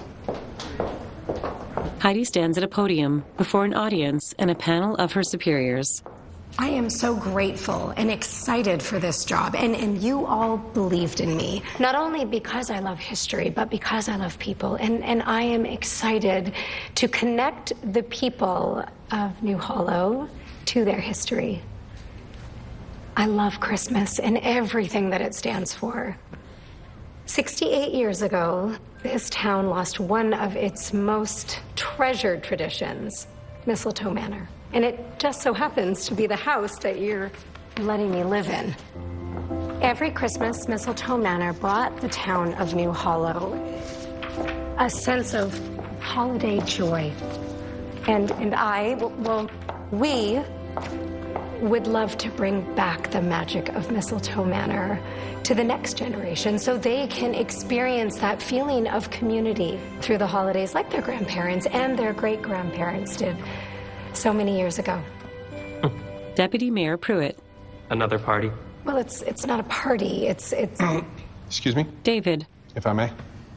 Heidi stands at a podium before an audience and a panel of her superiors. I am so grateful and excited for this job, and, and you all believed in me. Not only because I love history, but because I love people. And, and I am excited to connect the people of New Hollow to their history. I love Christmas and everything that it stands for. sixty-eight years ago, this town lost one of its most treasured traditions, Mistletoe Manor. And it just so happens to be the house that you're letting me live in. Every Christmas, Mistletoe Manor brought the town of New Hollow a sense of holiday joy. And, and I, well, we would love to bring back the magic of Mistletoe Manor to the next generation so they can experience that feeling of community through the holidays like their grandparents and their great-grandparents did so many years ago. Deputy Mayor Pruitt. Another party. Well, it's it's not a party. It's it's. Excuse me? David. If I may.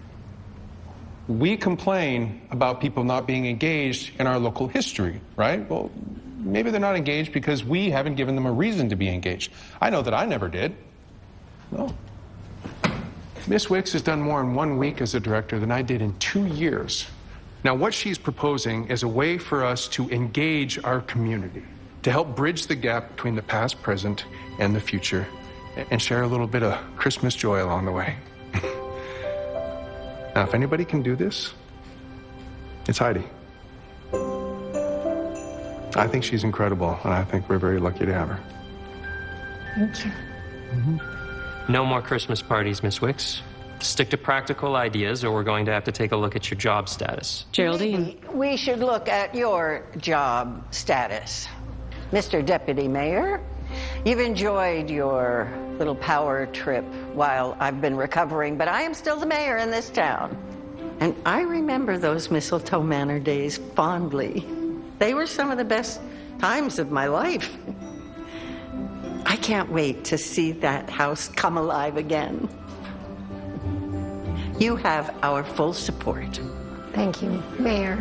We complain about people not being engaged in our local history, right? Well, maybe they're not engaged because we haven't given them a reason to be engaged. I know that I never did. No. Miss Wicks has done more in one week as a director than I did in two years. Now, what she's proposing is a way for us to engage our community, to help bridge the gap between the past, present, and the future, and share a little bit of Christmas joy along the way. Now, if anybody can do this, it's Heidi. I think she's incredible, and I think we're very lucky to have her. Thank you. Mm-hmm. No more Christmas parties, Miss Wicks. Stick to practical ideas, or we're going to have to take a look at your job status. Geraldine. Maybe we should look at your job status. Mister Deputy Mayor, you've enjoyed your little power trip while I've been recovering, but I am still the mayor in this town. And I remember those Mistletoe Manor days fondly. They were some of the best times of my life. I can't wait to see that house come alive again. You have our full support. Thank you, Mayor.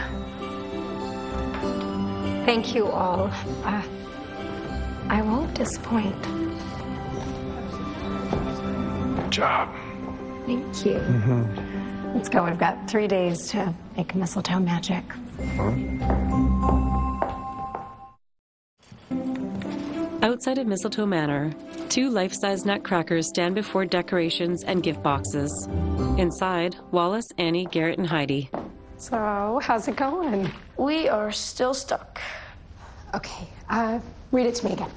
Thank you all. Uh, I won't disappoint. Good job. Thank you. Mm-hmm. Let's go. We've got three days to make mistletoe magic. Outside of Mistletoe Manor, two life-size nutcrackers stand before decorations and gift boxes. Inside, Wallace, Annie, Garrett, and Heidi. So, how's it going? We are still stuck. Okay, uh, read it to me again.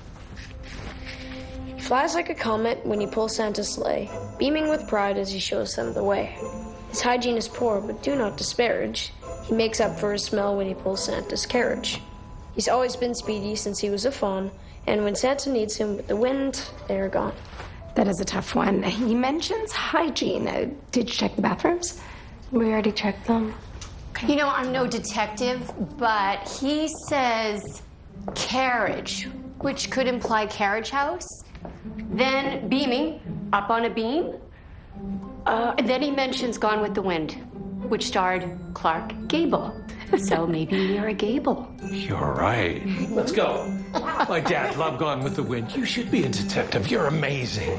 He flies like a comet when he pulls Santa's sleigh, beaming with pride as he shows them the way. His hygiene is poor, but do not disparage. He makes up for his smell when he pulls Santa's carriage. He's always been speedy since he was a fawn, and when Santa needs him with the wind, they are gone. That is a tough one. He mentions hygiene. Uh, did you check the bathrooms? We already checked them. You know, I'm no detective, but he says carriage, which could imply carriage house, then beaming up on a beam. Uh, and then he mentions Gone with the Wind, which starred Clark Gable. So maybe you're a Gable. You're right. Let's go. My dad loved Gone with the Wind. You should be a detective. You're amazing.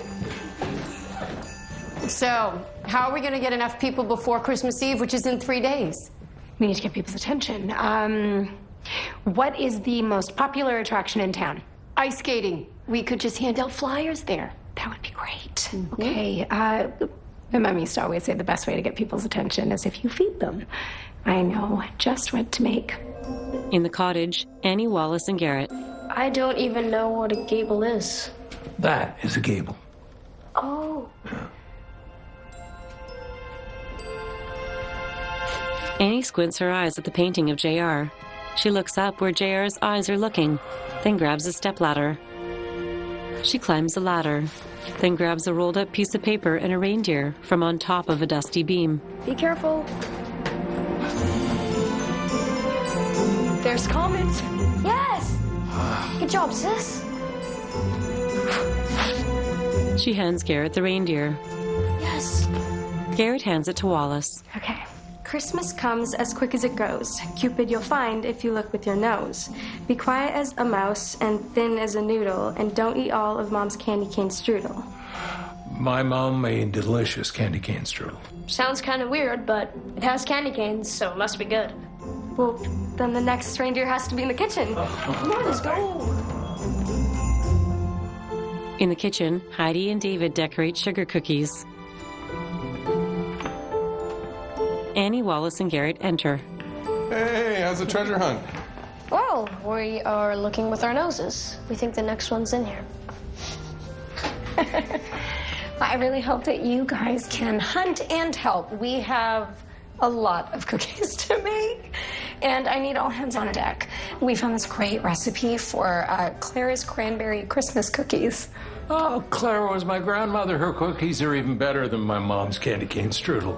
So, how are we going to get enough people before Christmas Eve, which is in three days? We need to get people's attention. Um, what is the most popular attraction in town? Ice skating. We could just hand out flyers there. That would be great. Mm-hmm. Okay. Uh, my mom used to always say the best way to get people's attention is if you feed them. I know just what to make. In the cottage, Annie, Wallace, and Garrett. I don't even know what a gable is. That is a gable. Oh. Annie squints her eyes at the painting of J R. She looks up where J R's eyes are looking, then grabs a stepladder. She climbs the ladder, then grabs a rolled up piece of paper and a reindeer from on top of a dusty beam. Be careful. There's comets. Yes! Good job, sis. She hands Garrett the reindeer. Yes. Garrett hands it to Wallace. Okay. Christmas comes as quick as it goes. Cupid you'll find if you look with your nose. Be quiet as a mouse and thin as a noodle, and don't eat all of Mom's candy cane strudel. My mom made delicious candy cane strudel. Sounds kind of weird, but it has candy canes, so it must be good. Well, then the next reindeer has to be in the kitchen. Come on, let's go. In the kitchen, Heidi and David decorate sugar cookies. Annie, Wallace, and Garrett enter. Hey, how's the treasure hunt? Well, we are looking with our noses. We think the next one's in here. I really hope that you guys can hunt and help. We have a lot of cookies to make, and I need all hands on deck. We found this great recipe for uh, Clara's cranberry Christmas cookies. Oh, Clara was my grandmother. Her cookies are even better than my mom's candy cane strudel.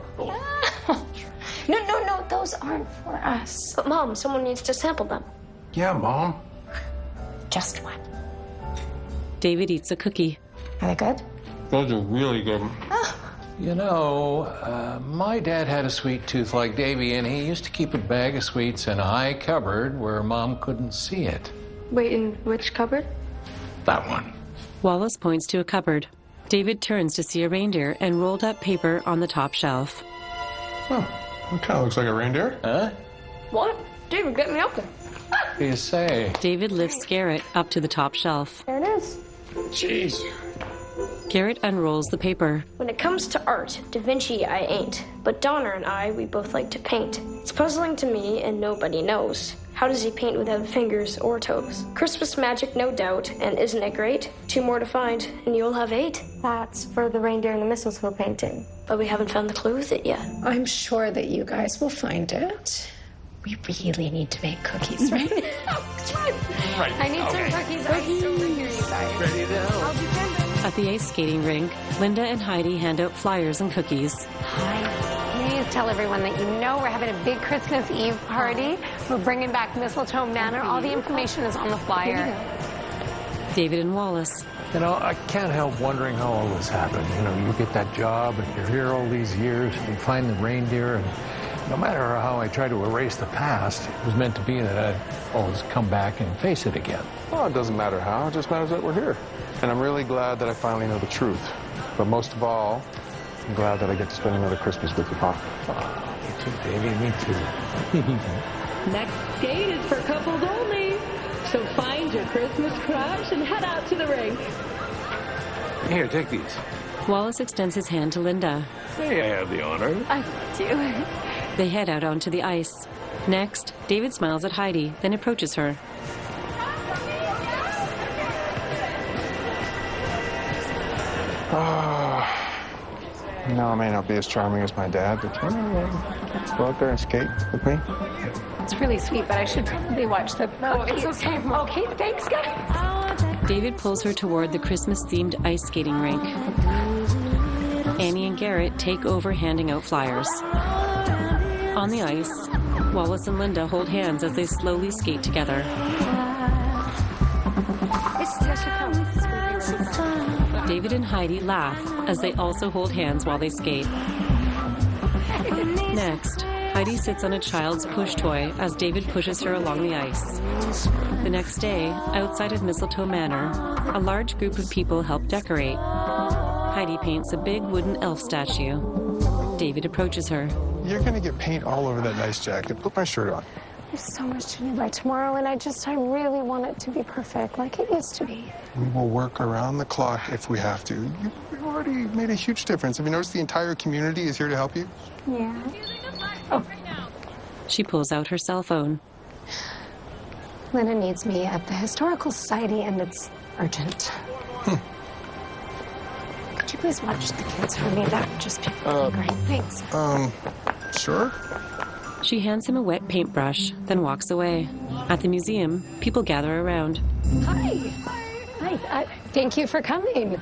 No, no, no, those aren't for us. But, Mom, someone needs to sample them. Yeah, Mom. Just one. David eats a cookie. Are they good? Those are really good. You know, uh, my dad had a sweet tooth like Davy, and he used to keep a bag of sweets in a high cupboard where Mom couldn't see it. Wait, in which cupboard? That one. Wallace points to a cupboard. David turns to see a reindeer and rolled up paper on the top shelf. Oh, it kind of looks like a reindeer. Huh? What? David, get me up there. What do you say? David lifts Garrett up to the top shelf. There it is. Jeez. Garrett unrolls the paper. When it comes to art, Da Vinci I ain't. But Donner and I, we both like to paint. It's puzzling to me, and nobody knows. How does he paint without fingers or toes? Christmas magic, no doubt, and isn't it great? Two more to find, and you'll have eight. That's for the reindeer and the mistletoe painting. But we haven't found the clue with it yet. I'm sure that you guys will find it. We really need to make cookies right now. Right. I need okay. some cookies. I totally hear you guys. Ready to go. I'll do them. At the ice skating rink, Linda and Heidi hand out flyers and cookies. Hi. Please tell everyone that you know we're having a big Christmas Eve party. We're bringing back Mistletoe Manor. All the information is on the flyer. David and Wallace. You know, I can't help wondering how all this happened. You know, you get that job and you're here all these years and you find the reindeer, and no matter how I try to erase the past, it was meant to be that I'd always come back and face it again. Well, it doesn't matter how. It just matters that we're here. And I'm really glad that I finally know the truth. But most of all, I'm glad that I get to spend another Christmas with you, Pop. Oh, me too, baby. Me too. Next skate is for couples only. So find your Christmas crush and head out to the rink. Here, take these. Wallace extends his hand to Linda. May I have the honor? I do. They head out onto the ice. Next, David smiles at Heidi, then approaches her. Oh, no, I may not be as charming as my dad, but you know, go out there and skate with me. It's really sweet, but I should probably watch the. Oh, it's okay. Okay, thanks, guys. David pulls her toward the Christmas-themed ice skating rink. Annie and Garrett take over handing out flyers. On the ice, Wallace and Linda hold hands as they slowly skate together. David and Heidi laugh as they also hold hands while they skate. Next, Heidi sits on a child's push toy as David pushes her along the ice. The next day, outside of Mistletoe Manor, a large group of people help decorate. Heidi paints a big wooden elf statue. David approaches her. You're gonna get paint all over that nice jacket. Put my shirt on. There's so much to do by tomorrow, and I just, I really want it to be perfect, like it used to be. We will work around the clock if we have to. You've already made a huge difference. Have you noticed the entire community is here to help you? Yeah. Oh. She pulls out her cell phone. Linda needs me at the Historical Society, and it's urgent. Hmm. Could you please watch the kids for me? That would just be really Uh, great. Thanks. Um, sure. She hands him a wet paintbrush, then walks away. At the museum, people gather around. Hi. Hi. I, thank you for coming.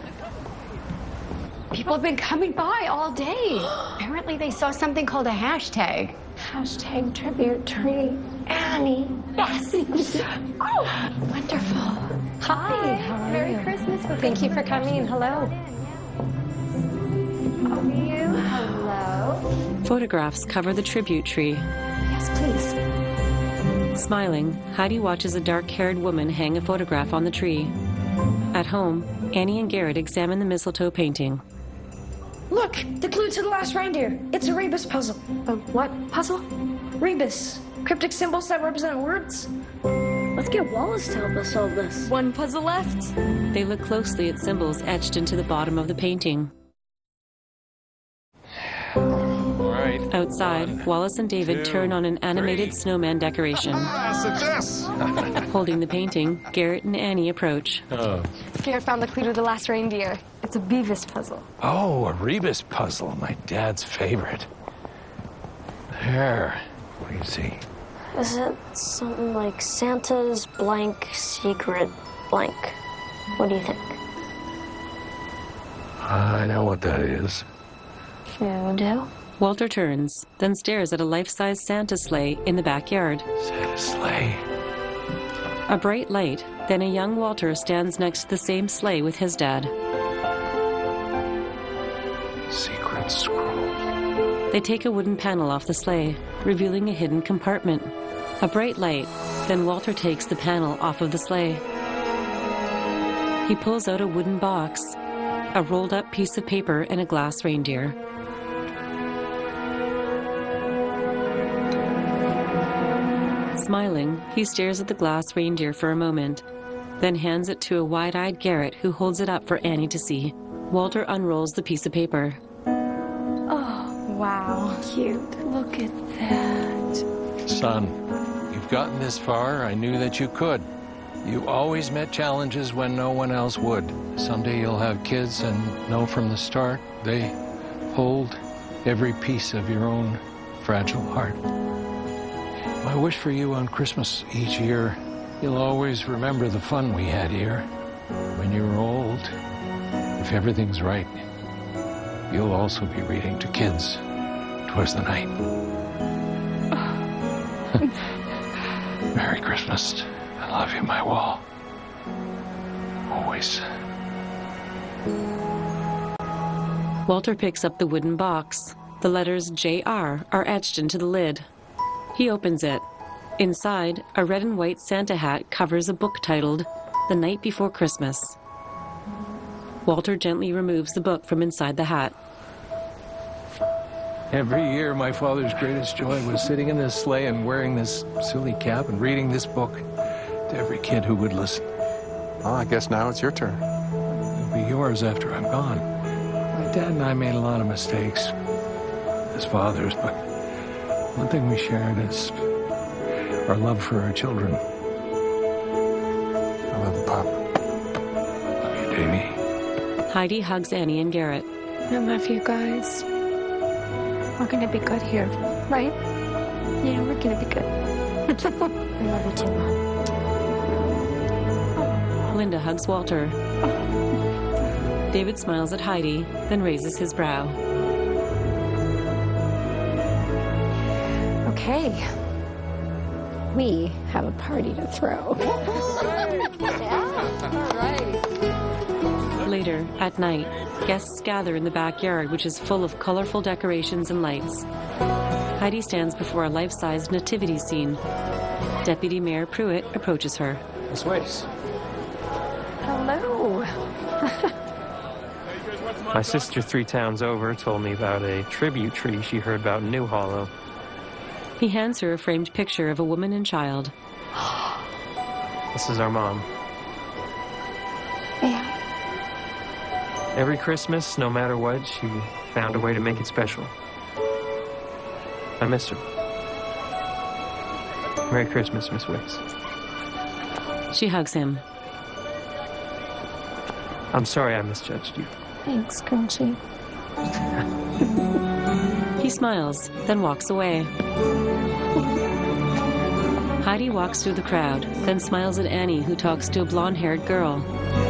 People have been coming by all day. Apparently they saw something called a hashtag. Hashtag tribute tree. Annie. Yes. Oh, wonderful. Hi. How are Merry you? Christmas. Thank you for coming. Hello. How are you? Hello. Photographs cover the tribute tree. Yes, please. Smiling, Heidi watches a dark-haired woman hang a photograph on the tree. At home, Annie and Garrett examine the mistletoe painting. Look, the clue to the last reindeer. It's a rebus puzzle. A what puzzle? Rebus. Cryptic symbols that represent words. Let's get Wallace to help us solve this. One puzzle left. They look closely at symbols etched into the bottom of the painting. All right. Outside, Wallace and David two, turn on an animated three. snowman decoration. Success! Holding the painting, Garrett and Annie approach. Oh. Garrett found the clue to the last reindeer. It's a Beavis puzzle. Oh, a rebus puzzle, my dad's favorite. There. What do you see? Is it something like Santa's blank secret blank? What do you think? I know what that is. You do? Walter turns, then stares at a life-size Santa sleigh in the backyard. Santa sleigh. A bright light, then a young Walter stands next to the same sleigh with his dad. Secret scroll. They take a wooden panel off the sleigh, revealing a hidden compartment. A bright light, then Walter takes the panel off of the sleigh. He pulls out a wooden box, a rolled-up piece of paper, and a glass reindeer. Smiling, he stares at the glass reindeer for a moment, then hands it to a wide-eyed Garrett who holds it up for Annie to see. Walter unrolls the piece of paper. Oh, wow. Cute. Look at that. Son, you've gotten this far. I knew that you could. You always met challenges when no one else would. Someday you'll have kids and know from the start they hold every piece of your own fragile heart. My wish for you on Christmas each year, you'll always remember the fun we had here. When you're old, if everything's right, you'll also be reading to kids. 'Twas the night. Merry Christmas. I love you, my wall. Always. Walter picks up the wooden box. The letters J R are etched into the lid. He opens it. Inside, a red and white Santa hat covers a book titled The Night Before Christmas. Walter gently removes the book from inside the hat. Every year, my father's greatest joy was sitting in this sleigh and wearing this silly cap and reading this book to every kid who would listen. Well, I guess now it's your turn. It'll be yours after I'm gone. My dad and I made a lot of mistakes as fathers, but one thing we shared is our love for our children. I love you, Pop. Love you, Davy. Heidi hugs Annie and Garrett. I love you guys. We're gonna be good here, right? Yeah, we're gonna be good. I love you too, Mom. Linda hugs Walter. David smiles at Heidi, then raises his brow. Okay. We have a party to throw. Yeah. All right. Later, at night, guests gather in the backyard, which is full of colorful decorations and lights. Heidi stands before a life-sized nativity scene. Deputy Mayor Pruitt approaches her. Miss Wicks. Hello. My sister three towns over told me about a tribute tree she heard about in New Hollow. He hands her a framed picture of a woman and child. This is our mom. Yeah. Every Christmas, no matter what, she found a way to make it special. I miss her. Merry Christmas, Miss Wicks. She hugs him. I'm sorry I misjudged you. Thanks, Crunchy. He smiles, then walks away. Heidi walks through the crowd, then smiles at Annie, who talks to a blonde-haired girl.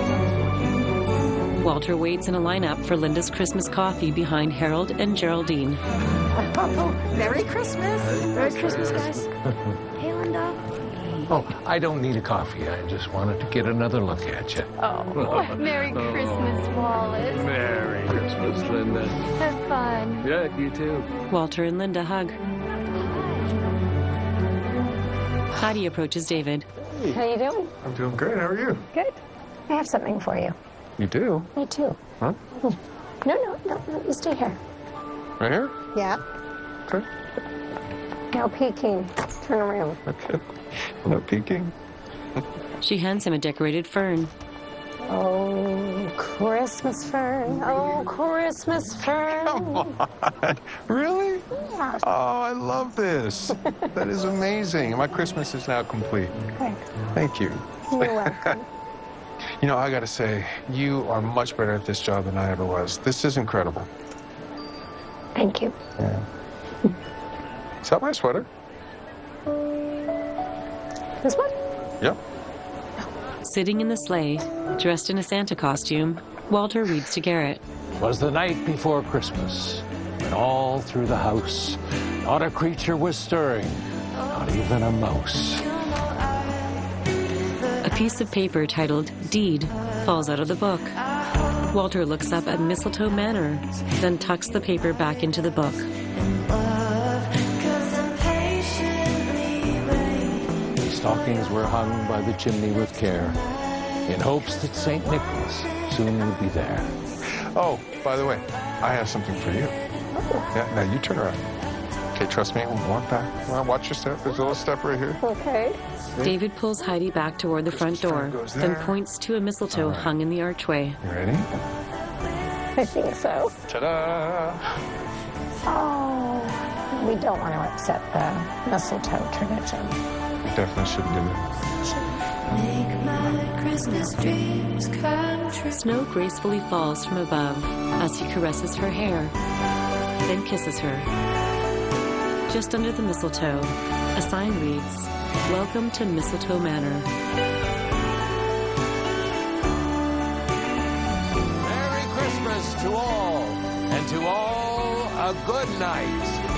Walter waits in a lineup for Linda's Christmas coffee behind Harold and Geraldine. Oh, Merry Christmas. Merry Christmas, guys. Hey, Linda. Oh, I don't need a coffee. I just wanted to get another look at you. Oh, Merry Christmas, Wallace. Merry Christmas, Linda. Have fun. Yeah, you too. Walter and Linda hug. Heidi approaches David. How you doing? I'm doing great. How are you? Good. I have something for you. You do? Me too. Huh? No, no, no, no. You stay here. Right here? Yeah. Okay. No peeking. Turn around. Okay. No peeking. She hands him a decorated fern. Oh, Christmas fern. Oh, Christmas fern. Come on. Really? Yeah. Oh, I love this. That is amazing. My Christmas is now complete. Thanks. Thank you. You're welcome. You know, I gotta say, you are much better at this job than I ever was. This is incredible. Thank you. Yeah. Is that my sweater? This one? Yep. Sitting in the sleigh, dressed in a Santa costume, Walter reads to Garrett. Was the night before Christmas, and all through the house, not a creature was stirring, not even a mouse. A piece of paper titled Deed falls out of the book. Walter looks up at Mistletoe Manor, then tucks the paper back into the book. Stockings were hung by the chimney with care, in hopes that Saint Nicholas soon would be there. Oh, by the way, I have something for you. Yeah, now you turn around. Okay, trust me, walk back. Well, watch your step. There's a little step right here. Okay. David pulls Heidi back toward the front door, then points to a mistletoe hung in the archway. You ready? I think so. Ta-da! Oh, we don't want to upset the mistletoe tradition. We definitely shouldn't do that. Make my Christmas dreams come true. Snow gracefully falls from above as he caresses her hair, then kisses her. Just under the mistletoe, a sign reads, "Welcome to Mistletoe Manor." Merry Christmas to all, and to all a good night.